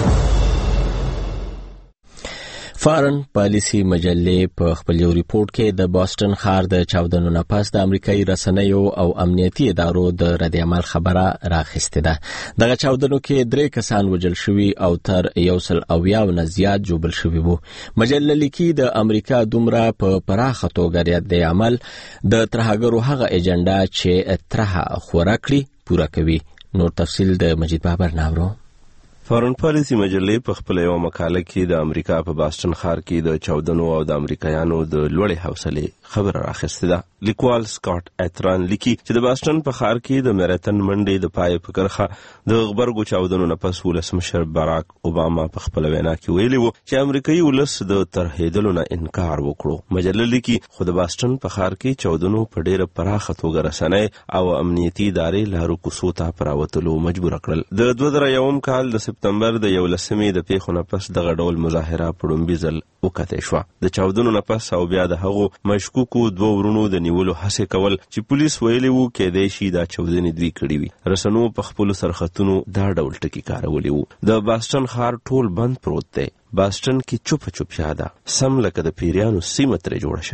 فارن پالیسی مجلې په خپل یو ریپورت کې د بوسټن ښار د چاودنو نه پس د امریکایي رسنیو او امنیتي ادارو د رد عمل خبره راخیستې ده. دغه چاودنو کې درې کسان وژل شوي او تر یو سل اویاو نه زیات ژوبل شوي وو. مجله لیکي د امریکا دومره په پراخه توګه رد عمل د ترهګرو هغه ایجنډا چې ترهه خوره کړي پوره کوي. نور تفصیل د مجید بابر ناورو. فارن پالیسی مجلې په خپل یو مقاله کې د امریکا په باسټن ښار کې د چاودنو او د امریکایانو د لوړې حوصلې خبره راخسته ده. لیکوال سکاٹ ایتران لیکي چې د باسټن په ښار کې د میراتن منډې د پای په کرخه د غبرګو چاودنو نه پس ولسمشر باراک اوباما په خپل وینا کې ویلي وو چې امریکایي ولس د ترهیدلو نه انکار وکړو. مجله لیکي خو د باسټن په ښار کې چاودنو په ډیره پراخه توګه رسنۍ او امنیتي ادارې لارو کوڅو ته پراوتلو مجبور کړل. د دوه زره یوم کال د سپتمبر د یولسمې د پیښو نه پس دغه ډول مظاهره په لومړي ځل وکړل شوه. د چاودنو نه پس او بیا د هغو مشکوکو دوه ورونو د نیولو هڅې کول چې پولیس ویلي وو کېدای شي دا چاودنې دوی کړې وي. رسنیو په خپلو سرخطونو دا ډول ټکي کارولي وو. د باسټن ښار ټول بند پروت دی. باسټن کې چوپ چوپ یاده سم لکه د پیریانو سیمه ترې جوړه شوې ده.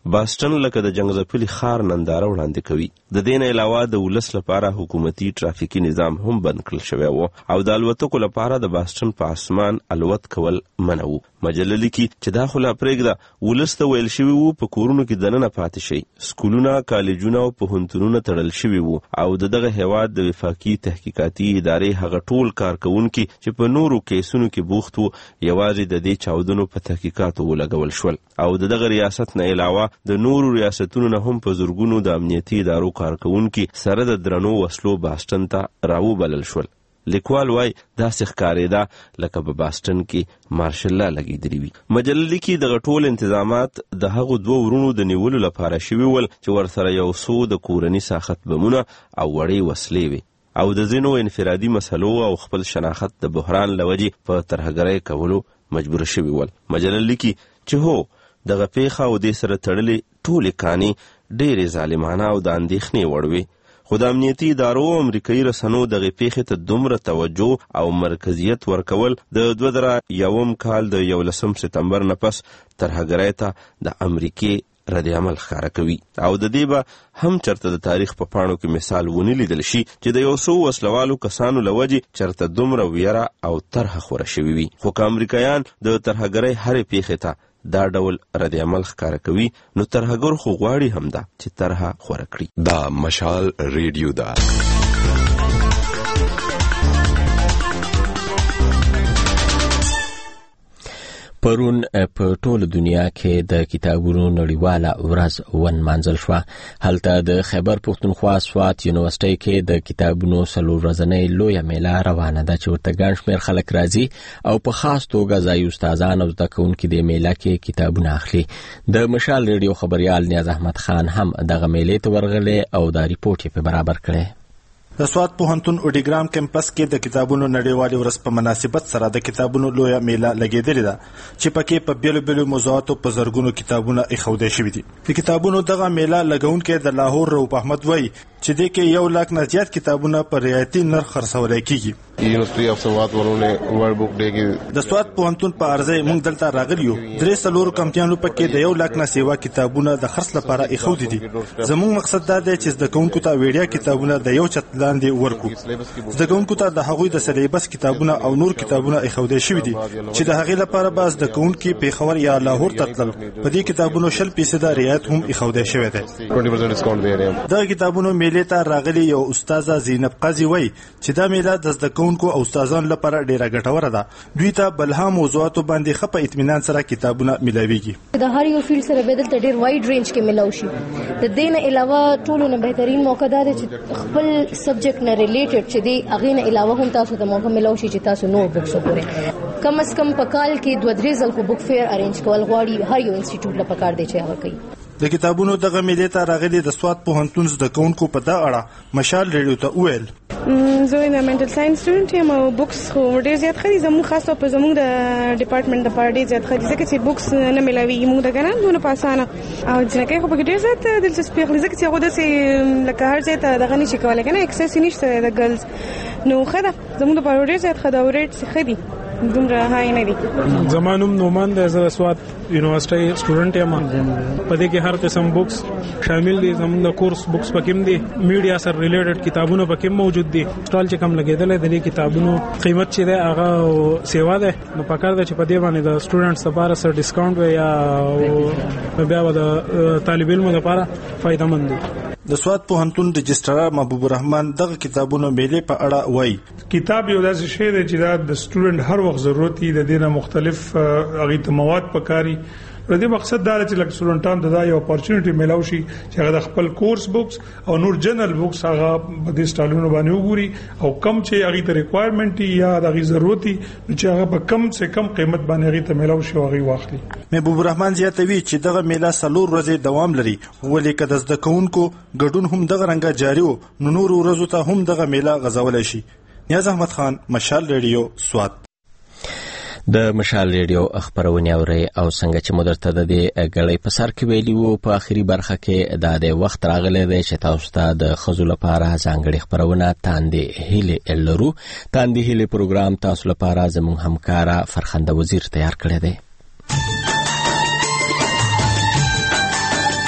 باستن لکه د جنگ ځپلي ښار ننداره وړاندې کوي. د دې نه علاوه د ولس لپاره حکومتي ټرافیکي نظام هم بند کړل شوی و او د الوتکو لپاره د باستن په اسمان الوت کول منع و. مجله لیکي چې دا خو لا پرېږده، ولس ته ویل شوي وو په کورونو کې دننه پاتې شي. سکولونه، کالجونه او پوهنتونونه تړل شوي وو او د دغه هیواد د وفاقي تحقیقاتي ادارې هغه ټول کارکوونکي چې په نورو کیسونو کې بوخت وو یوازې د دې چاودنو په تحقیقاتو ولګول شول او د دغه ریاست نه علاوه د نورو ریاستونو نه هم په زرګونو د امنیتي ادارو کارکوونکي سره د درنو وسلو باستن ته راوبلل شول. لیکوال وای داسې ښکارېده لکه په باستن کې مارشل لا لګېدلي وي. مجله لیکي دغه ټول انتظامات د هغو دوه ورونو د نیولو لپاره شوي ول چې ورسره یو څو د کورني ساخت بمونه او وړې وسلې وي او د ځینو انفرادي مسلو او خپل شناخت د بحران له وجې په ترهګرۍ کولو مجبور شوي ول. مجله لیکي چې هو دغه پیښه او دې سره تړلې ټولې کانې ډېرې ظالمانه او د اندېښنې وړ وې، خو د امنیتي ادارو او امریکایي رسنو دغه پیښې ته دومره توجه او مرکزیت ورکول د دوه زره یوم کال د یولسم سپتمبر نه پس ترهګرۍ ته د امریکې رد عمل ښکاره کوي او د دې به هم چرته د تاریخ په پاڼو کې مثال ونه لیدل شي چې د یو څو وسلوالو کسانو له وجې چرته دومره ویره او طرحه خوره شوي وي. خو که امریکایان د ترهګرۍ هرې پیښې ته دا ډول رد عمل ښکاره کوي نو ترهګر خو غواړي هم ده چې طرحه خوره کړي. دا مشال ریډیو ده. پرون په ټوله دنیا کې د کتابونو نړیواله ورځ ونمانځل شوه. هلته د خیبر پښتونخوا سوات یونیورسټۍ کې د کتابونو څلور ورځنۍ لویه میله روانه ده چې ورته ګڼ شمېر خلک راځي او په خاص توګه ځایي استادان او زده کوونکي د میله کې کتابونه اخلي. د مشال ریډیو خبریال نیاز احمد خان هم دغه میلې ته ورغلی او دا ریپورټ یې په برابر کړی. د سوات پوهنتون اوډیګرام کمپس کې د کتابونو نړیوالې ورځ په مناسبت سره د کتابونو لویه میله لګېدلې ده چې پکې په بیلو بیلو موضوعاتو په زرګونو کتابونه ایښودل شوي دي. د کتابونو دغه میله لګونکی د لاهور رؤوف احمد وایي چې دې کې یو لاک نه زیات کتابونه په رعایتي نرخ خرڅولی کیږي. یونیورسټي اف سوات ورونه ورلد بک ډے کې د سوات پوهنتون په ارزه موږ دلته راغلی یو. درې څلور کمپیانو پکې د یو لاک نه سیوا کتابونه د خرڅ لپاره ایښودي دي. زموږ مقصد دا دی چې زده کوونکو ته وړیا کتابونه د یو چت لاندې ورکو. زده کوونکو ته د هغوی د سلیبس کتابونه او نور کتابونه ایښودل شوي دي چې د هغې لپاره به زده کوونکي پیښور یا لاهور ته تلل. په دې کتابونو شل فیصده رعایت هم ایښودل شوی دی. دغه کتابونو میلې ته راغلي یو استاذه زینب قاضي وایي چې دا میله د زده کوونکو او استادانو لپاره ډیره ګټوره ده. دوی ته بلها موضوعاتو باندې ښه په اطمینان سره کتابونه میلاویږي. د هر یو فیلډ سره بدل ته ډیر وایډ رینج کې میلاو شي. د دې نه علاوه ټولو نه بهترین موقع دا دی چې خپل سبجیکټ نه ریلیټډ چې دی هغې نه علاوه هم تاسو ته موقع میلاو شي چې تاسو نور بکس وګورئ. کم از کم په کال کې دوه درې ځل خو بک فیر ارینج کول غواړي. هر یو انسټیټیوټ له پکار دی چې هغه کوي. د کتابونو دغه میلې ته راغلي د سوات پوهنتون زده کوونکو په دا اړه مشال ریډیو ته وویل زه د منټل ساينس سټوډنټ یم او بوکس خو ډېر زیات خري زموږ خاص طور په زموږ د ډپارټمنټ د پاره ډېر زیات خري ځکه چې بوکس نه ملاويږي موږ د ګران دونه پاسانه او ځکه خو په ډېر زیات دلچسپي اخلي ځکه چې هغه د سي لکه هر ځای ته دغه نشي کولای کنه اکسس نشته د ګرلز نو خدا زموږ د پاره ډېر زیات خدا ورېټ خدي دومره هاي نه دي. زمانوم نومان د سوات یونیورسيټي سټوډنټ یم. په دې کې هر قسم بوکس شامل دي. زموږ د کورس بوکس پکې دي. میډیا سره ریلیټډ کتابونه پکې موجود دي. سټال چې کم لګیدل د دې کتابونو قیمت چې ده هغه سیوا ده. نو پکار ده چې په دې باندې د سټوډنټس لپاره سره ډیسکاونټ یا بیا د طالب علمو لپاره فائدہ مند دي. د سوات پوهنتون رجسټرار محبوب الرحمن دغه کتابونو میلې په اړه وایي کتاب یو داسې شی دی چې د سټوډنټ هر وخت ضرورت دی. د دې نه مختلف هغه ته مواد پکاري. د دې مقصد دا دی چې لکه سټوډنټان ته دا یو اپورچونټی میلاو شي چې هغه د خپل کورس بوکس او نور جنرال بوکس هغه په دې سټالونو باندې وګوري او کم چې هغه ته ریکوایرمنټ یا هغه ضرورت دی چې هغه په کم څه کم قیمت باندې هغه ته میلاو شي او هغه واخلي. محبوب الرحمن زیاتوي چې دغه میله څلور ورځې دوام لري ولې که د زده کوونکو ګډون هم دغه رنګه جاری وو نو نور ورځو ته هم دغه میله غځولای شي. نیاز احمد خان مشال ریډیو سوات. د مشال ریډیو خبرونه اوري او څنګه چې مدرته د دې غړې په سر کې ویلی وو په اخري برخه کې دا د وخت راغلی دی چې تاسو ته د خزو لپاره ځانګړي خبرونه تاندې هیله لرو. تاندې هیله پروګرام تاسو لپاره زموږ همکارا فرخنده وزیر تیار کړی دی.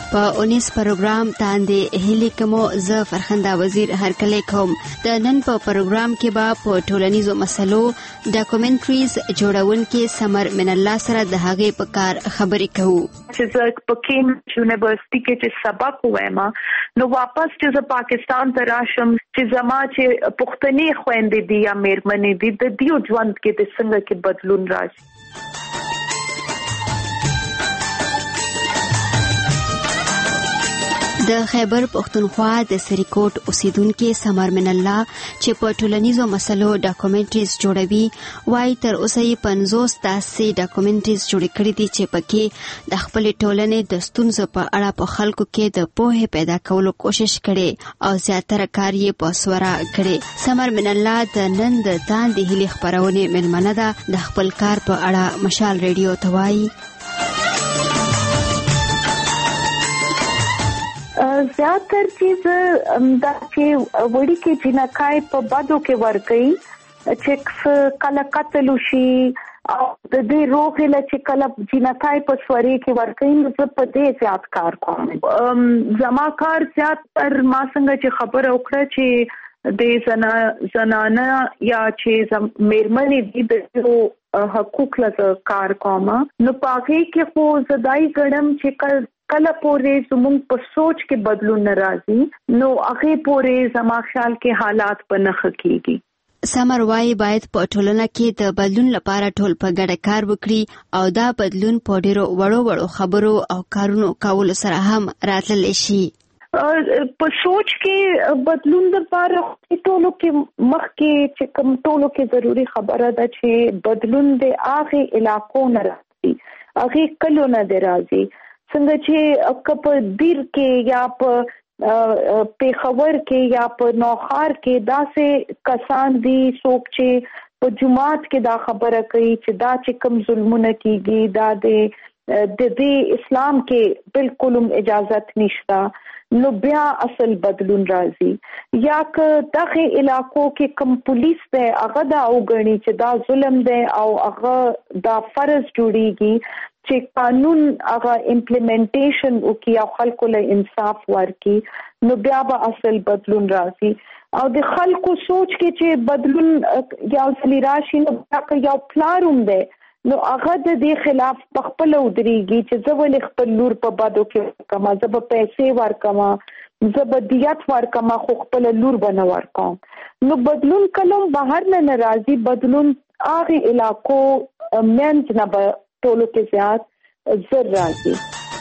په اونیس پروګرام تاندې هلي کومو ز فرخنده وزیر هرکلی کوم. د نن په پروګرام کې به په ټولنیزو مسلو ډاکومنټریز جوړونکي سمر من الله سره د هغې په کار خبرې کوو. چې زه په کیمبرج یونیورسيټي کې چې سبق وایم نو واپس چې زه پاکستان ته راشم چې زما چې پښتني خويندې دي یا مېرمنې دي د دیو ژوند کې د څنګه کې بدلون راشي. د خیبر پختونخوا د سریکوټ اوسیدونکو سمر من الله چې په ټولنیزو مسلو ډاکومنټریز جوړوي وايي تر اوسه یې پنځوس تاسې ډاکومنټریز جوړ کړي دي چې پکې د خپل ټولنې د ستونزو په اړه په خلکو کې د پوهې پیدا کولو کوشش کړي او زیاتره کار یې په سوره کړي. سمر من الله د نن د تاندې هلي خبرونه ملمنه ده د خپل کار په اړه مشال ریډیو ته وايي. زیاتر چیز دا چې وړي کې جنکای په بادو کې ورګي چې کله قتل شي او د دې روغه له چې کله جنکای په سوري کې ورګي نو په دې زیات کار کوم. زما کار زیات پر ما څنګه چې خبر وکړه چې د زنا زنانه یا چې مېرمنې دي د حقوق له کار کوم نو پاګه کې خو زداي ګړم چې کله کله پورې زموږ په سوچ کې بدلون ناراضي نو هغه پورې زما خیال کې حالات په نخ کېږي. سمر وايي باید په ټولنه کې د بدلون لپاره ټول په ګډه کار وکړي او دا بدلون په ډیرو وړو وړو خبرو او کارونو کولو سره هم راتللی شي. په سوچ کې بدلون لپاره ټولو کې مخ کې چې کوم ټولو کې ضروری خبره ده چې بدلون د هغه علاقو نه راځي هغه کلو نه راځي څنګه چې کپ دیر کې یا په پیښور کې یا په نوخار کې داسې کسان دي څوک چې په جماعت کې دا خبره کوي چې دا چې کوم ظلمونه کیږي دا د د دې اسلام کې بالکل اجازت نشته نو بیا اصل بدلون راځي. یا که دغه علاقو کې کوم پولیس ده هغه دا وګڼي چې دا ظلم ده او هغه دا فرض جوړيږي چې قانون هغه امپلیمنټیشن وکي او خلکو له انصاف ورکي نو بیا به اصل بدلون راځي. او د خلکو سوچ کې چې بدلون یا اصلي راشي نو بیا یو پلاروم ده نو هغه د دې خلاف خپل ودرېږي چې زه ولې خپل لور په بادو کې کما زه به پیسې ورکما زه به دیت ورکما خو خپل لور به نه ورکوم نو بدلون کلم بهر نه ناراضي بدلون هغه علاقو منځ نه به ټولو کې زیات زر راځي.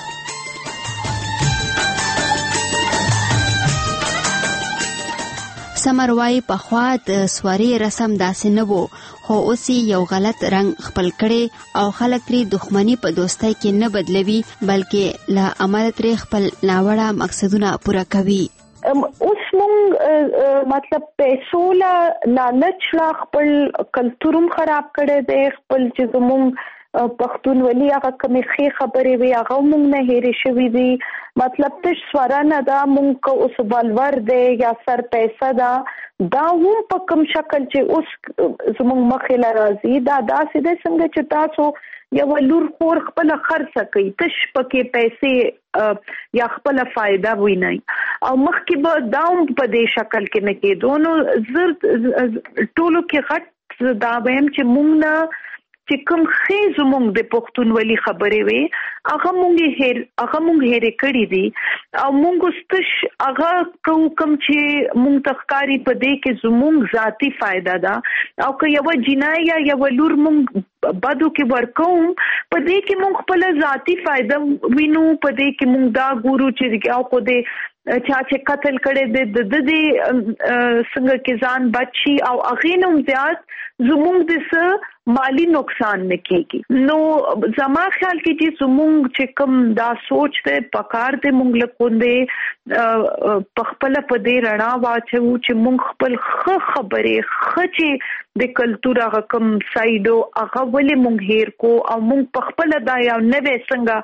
سمر وايي پخوا د سواري رسم داسې نه وو خو اوس یو غلط رنګ خپل کړي او خلک ترې دښمنی په دوستۍ کې نه بدلوي بلکې له عمل ترې خپل ناوړه مقصدونه پوره کوي. اوس مونږ مطلب پیسو لا لالچ لا خپل کلتورم خراب کړي دي خپل چې زمونږ پښتونولي هغه کومې ښې خبرې وي هغه مونږ نه هېرې شوي دي مطلب تش سوارانه دا مونږ که اوس بالور دی یا سر پیسه دا دا هم په کوم شکل چې اوس زمونږ مخې له راځي دا داسې دی څنګه چې تاسو یو لور خور خپله خرڅه کوي تش پکې پیسې یا خپله فایده وینئ او مخکې به دا هم په دې شکل کې نه کېدو نو زه ټولو کې غټ دا وایم چې مونږ نه چې کوم ښې زموږ د پښتونولي خبرې وي هغه مونږ هېر هغه مونږ هېرې کړي دي او مونږ استش هغه کوم کوم چې مونږ تخکاری په دې کې زموږ ذاتی فائدہ ده او که یو جنای یا یو لور مونږ بدو کې ورکوم په دې کې مونږ خپل ذاتی فائدہ وینو په دې کې مونږ دا ګورو چې او خو دې چا چې قتل کړي د د دې څنګه کې ځان بچي او اغه نوم زیات زموږ د څه مالی نقصان نه کیږي نو زما خیال کې چې زموږ چې کوم دا سوچ ته پکار ته مونږ لکوندې پخپل په دې رڼا واچو چې مونږ خپل خ خبرې خچې د کلتور هغه کوم سایډو هغه ولې مونږ هیر کو او مونږ پخپل دا یو نوې څنګه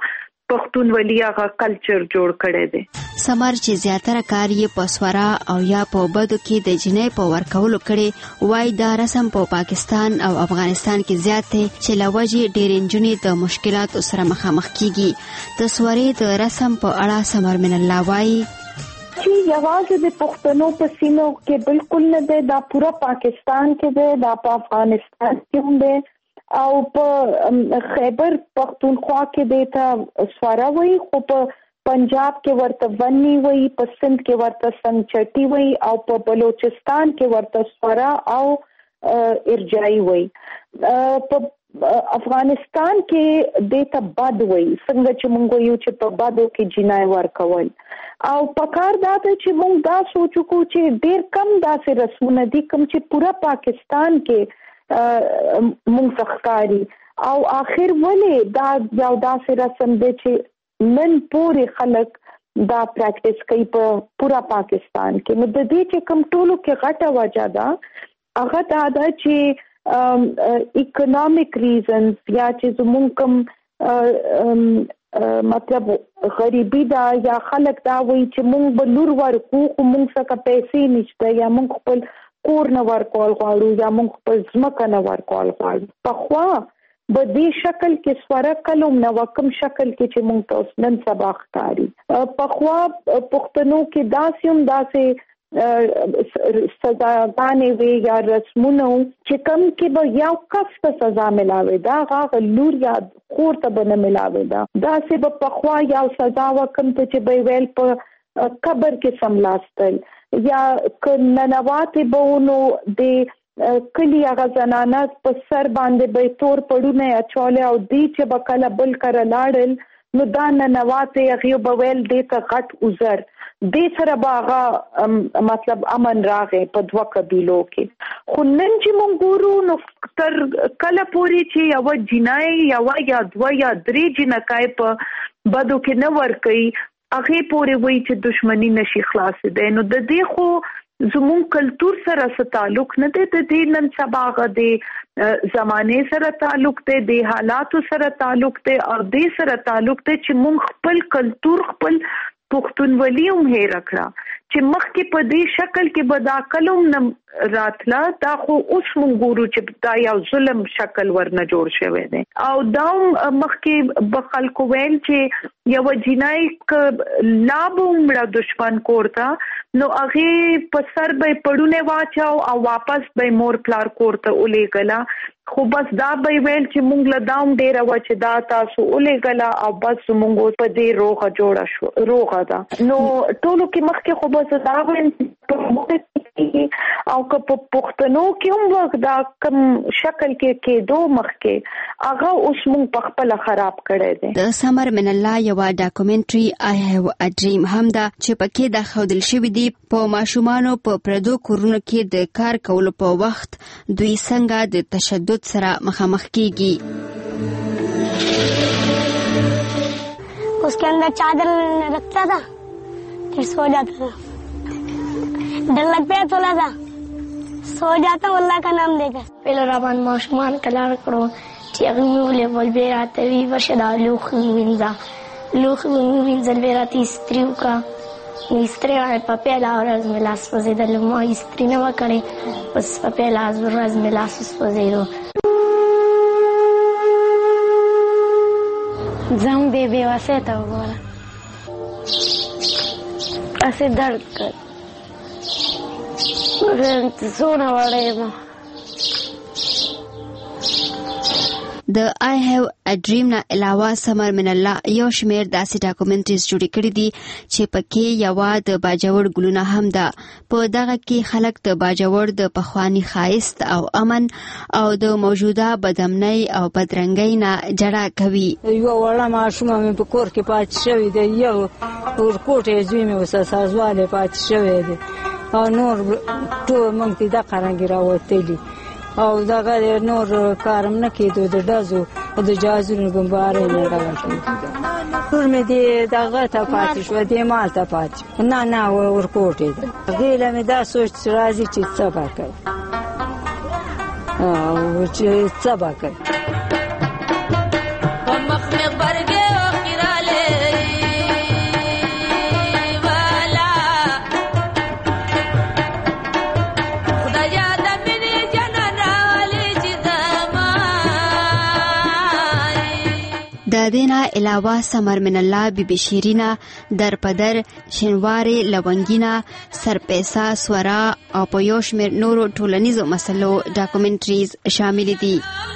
پښتونولي هغه کلچر جوړ کړی دی. سمر چې زیاتره کار یې په سوارا او یا په بدو کې د جنۍ په ورکولو کړي وای دا رسم په پا پاکستان او افغانستان کې زیات دی چې لوجې ډېر انجونې د مشکلاتو سره مخامخ کیږي. د سوارې د رسم په اړه سمر من الله وای چې یوازې د پښتنو په سیمو کې بالکل نه دی، دا پورا پاکستان کې دی، دا په افغانستان کې هم دی او په خیبر پختونخوا کې دی ته سوارا وای، خو په پنجاب کې ورته ونی وای، په سند کې ورته سنگچټي وای او په بلوچستان کې ورته سوارا او ارجائی وای. په افغانستان کې دیتا بد وای، څنګه چې مونږ یو چې په بدو کې جنای ورکول او پکار دا چې مونږ دا سوچو کو چې ډیر کم داسې رسمونه دي کوم چې پورا پاکستان کې مونږ څخکاری او آخر ولې دا یو داسې رسم دی چې نن پورې خلک دا پریکټیس کوي په پورا پاکستان کې. نو د دې چې کوم ټولو کې غټه وجه ده هغه دا ده چې اکونومیک ریزنز یا چې زموږ کوم مطلب غریبی دا یا خلک دا وایي چې مونږ به لور ورکو خو مونږ څخه پیسې نشته یا مونږ خپل کور نه ورکول غواړو یا مونږ خپل ځمکه نه ورکول غواړو. پخوا په دې شکل کې سواره کلم نه وکم شکل کې چې مونږ ته اوس نن سبا ښکاري. پخوا پښتنو کې داسې هم داسې سزاګانې وي یا رسمونه چې کم کې به یو کس ته سزا ملاوي دا هغه لور یا خور ته به نه ملاوي دا داسې به پخوا یو سزا وکم ته چې به ویل په قبر کې سملاستل یا ننواتې به نو د کلی هغه زنانه په سر باندې به تور پړونه اچولې او دی چې به کله بل کره لاړل نو دا ننواتې هغې به ویل دی ته غټ عذر دې سره به هغه مطلب امن راغی په دوه قبیلو کې. خو نن چې مونږ ګورو نو تر کله پورې چې یوه جنای یوه یا دوه یا درې جنکای په بدو کې نه ورکوي هغې پورې وایي چې دشمني نشي خلاصېدی. نو د دې خو زموږ کلتور سره څه تعلق نه دی، د دې نن سبا هغه د زمانې سره تعلق دی، د حالاتو سره تعلق دی او دې سره تعلق دی چې مونږ خپل کلتور خپل پښتونولي هم هېره کړه چې مخکې په دې شکل کې به دا کلم نه راتله دا خو اوس مونږ ګورو چې دا یو ظلم شکل ورنه جوړ شوی دی او دا مخکې به خلکو ویل چې یوه جنۍ که لا به ومړه دشمن کور ته نو هغې په سر به یې پړونی واچاو او واپس به یې مور پلار کور ته ولېږله خو بس دا به یې ویل چې مونږ له دا هم ډېره وه چې دا تاسو ولېږله او بس زمونږ په دې روغه جوړه شو روغه ده. نو ټولو کې مخکې خو بس دا وایم او که په پښتنو کې هم دا کم شکل کې کېدو مخکې هغه اوس مونږ په خپله خراب کړی دی. د سمر من الله یوه ډاکومنټري آی هیو ا ډریم هم ده چې پکې دا ښودل شوي دي په ماشومانو په پردو کورونو کې د کار کولو په وخت دوی څنګه د تشدد سره مخامخ کیږي. उसके अंदर चादर रखता था फिर सो जाता था, डर लगता है थोड़ा सा, सो जाता हूँ अल्लाह का नाम देकर. Pelo raban mașuman calar cro, tiagnurile volberate viva și da lucru vinza, lucru vinza verati striuca, istria el papel ahora me las spose de lumea istrina care pas papel azur me las spose do. زم بے بے واسه تا وګوره اسه درد کړ زونه وړې ما. د آی هیو ا ډریم نه علاوه سمر من الله یو شمیر داسې ډاکومنټریز جوړې کړې دي چې پکې یوه د باجوړ ګلونه هم ده. په دغه کې خلک د باجوړ د پخواني ښایست او امن او د موجوده بدامنۍ او بدرنګۍ نه جړه کوي. یوه وړه ماشومه مې په کور کې پاتې شوې ده، یو ورکوټ یې زوی مې اوس سازوالی پاتې شوی دی او نور ټول موږ ته دغه رنګې راوتلي او دغه نور کارم نه کېدو د ډزو او د جهازونو بمبارۍ نه دغه شوي ټول مې دې دغه ته پاتې شوه دې مال ته پاتې شوه نه نه ورکوټې ده. غیله مې دا سوچ راځي چې څه به کوي او چې څه به کوي. په مخ مې غبرګې وخیراله دینا علاوه سمر من الله بی بی شیرینا در پدر شنواري لونګینا سرپیسا سورا او په یو شمېر نورو ټولنیزو مسلو ډاکومنټریز شامل دي.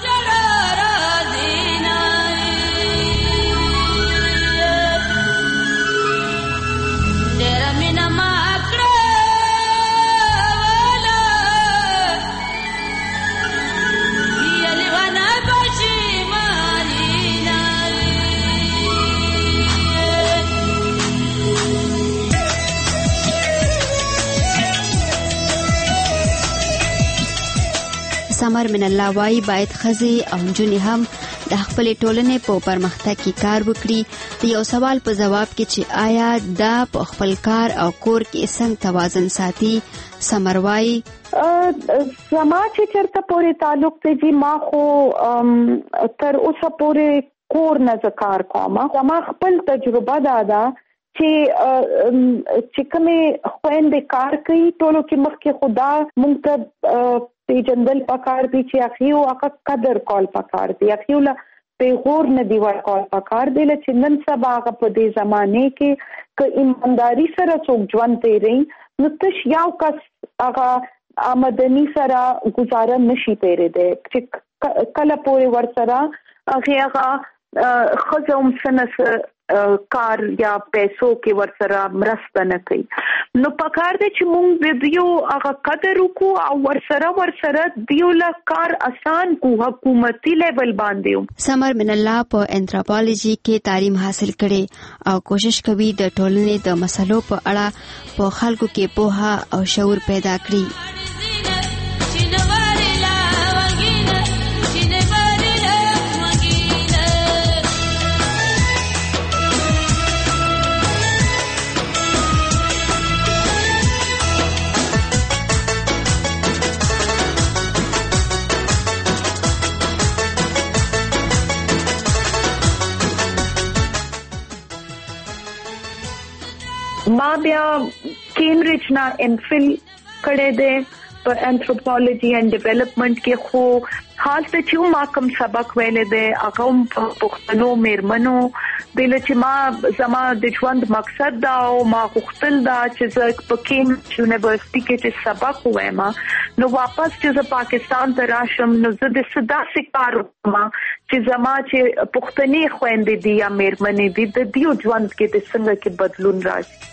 سمر من الله وايي باید خزي او جنې هم د خپل ټولنې په پرمختګ کې کار وکړي. د یو سوال په جواب کې چې آیا دا په خپل کار او کور کې څنګه توازن ساتي، سمر وايي زما چې چرته پورې تعلق دی جی ما خو تر اوسه پورې کور نه کار کوم. زما خپل تجربه دا ده چې چې کومه خويندې کار کوي ټولو کې مخکې خدا مونږ ته پیجندل پکار دی چې اخیو اکا قدر کول پکار دی، اخیو لا پیغور نه دی ور کول پکار دی چې نن سبا هغه په دې زمانه کې ک ایمانداری سره څوک ژوند تیری نو تش یو کس هغه آمدنی سره گزاره نشي تیری دی چې کله پورې ور سره هغه هغه خزم سنس کار یا پیسو کې ور سره مرسته نه کوي. نو پکار دی چې مونږ دیو هغه قدر وکړو او ور سره ور سره دیو لا کار آسان کو حکومتي لیول باندې. سمر من الله په انتروپولوژي کې تعلیم حاصل کړي او کوشش کوي د ټولنې د مسلو په اړه په خلکو کې پوهه او شعور پیدا کړي. ما بیا کیمبرج نه انفل کړه دې په انثروپولوژي اینڈ ډیولپمنٹ کې خو حال ته چې ما کوم سبق ویلې ده هغه په پښتنو میرمنو د لچ ما زما د ژوند مقصد دا او ما غوښتل دا چې زه په کیمبرج یونیورسيټي کې چې سبق وایم نو واپس چې زه پاکستان ته راشم نو زه د صدا سکار ما چې زما چې پښتني خويندې دي یا میرمنې دي د دیو ژوند کې د څنګه کې بدلون راځي.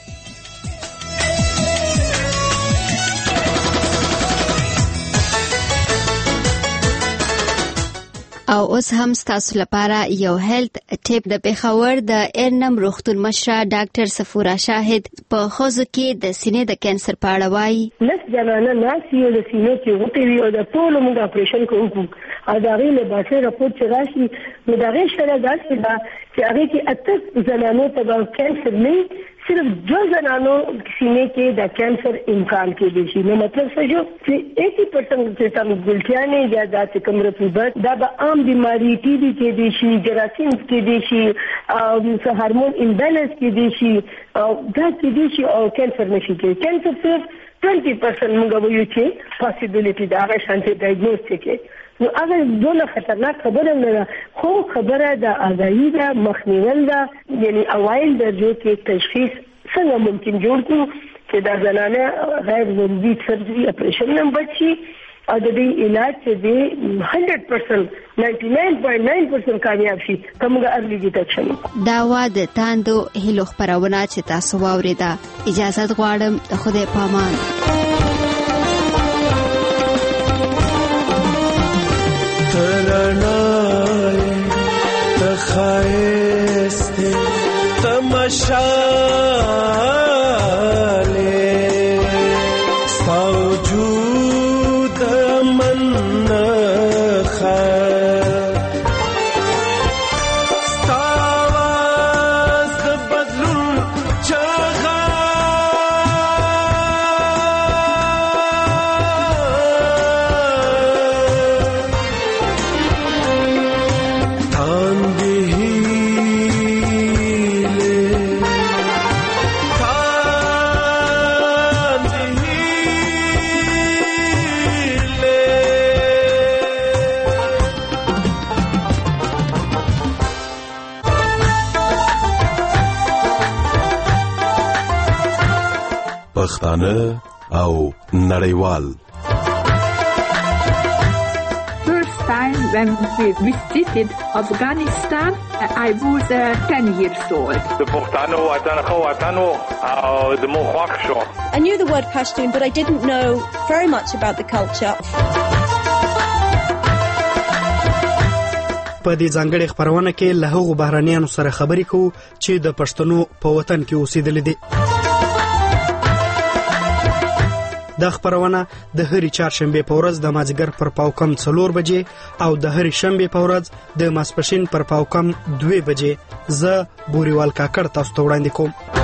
او اوس هم ستاسو لپاره یو هیلث ټیپ د پیښور د ارنم روغتون مشره ډاکټر صفورا شاهد په خوځو کې د سینې د کانسر په اړه وایي. لس جنانه ناسي د سینې کې وټي وي او د ټول موږ اپریشن کوو او دا غي له باسي راپورټ چې راشي نو دا غي سره داسې دا چې هغه کې اته زنانو ته کانسر نه صرف دو زنانو سینې کې د کانسر امکان کې دي شي. نو مطلب څه جو چې اسی پرسنټ چې تاسو ګلټیانې یا د کمر رطوبت دا به عام بیماری ټي بي کې دي شي، جراثیم کې دي شي او هورمون امبیلنس کې دي شي او دا کې دي شي او کانسر نشي کې. کانسر صرف twenty percent موږ وایو چې پاسیبিলিټي دا هغه شانتي ډایګنوز کې نو هغه دونه خطرناک خبره نه ده خو خبره د اغایي د مخنیول ده یعنی اوایل درجو کې تشخیص څنګه ممکن جوړ کړو چې دا زنانه غیر ضروري سرجري اپریشن نه بچي او د دې علاج چې دی one hundred percent ninety-nine point nine percent کامیاب شي کومه ارلی ډیټیکشن. دا وا د تاندو هیلو خبرونه چې تاسو واوریدا اجازه غواړم د خدای پامان. ترنای تخایسته تماشاله سوجود من نخا ستاواز بدلون چغا تاندهیله تا پښتانه او نړیوال. First time when we visited Afghanistan, I was uh, ten years old. د پښتانه وطن خو وطن او د مو خوښ شو. I knew the word Pashtun, but I didn't know very much about the culture. په دې ځانګړي خبرونه کې له هغو بهرانيانو سره خبرې کوو چې د پښتنو په وطن کې اوسېدل دي. دا خبرونه د هرې چهارشنبې په ورځ د مازدیګر پر پاوکم څلور بجې او د هرې شنبې په ورځ د ماسپښین پر پاوکم دوه بجې زه بوريوال کاکړ تاسو ته وړاندې کوم.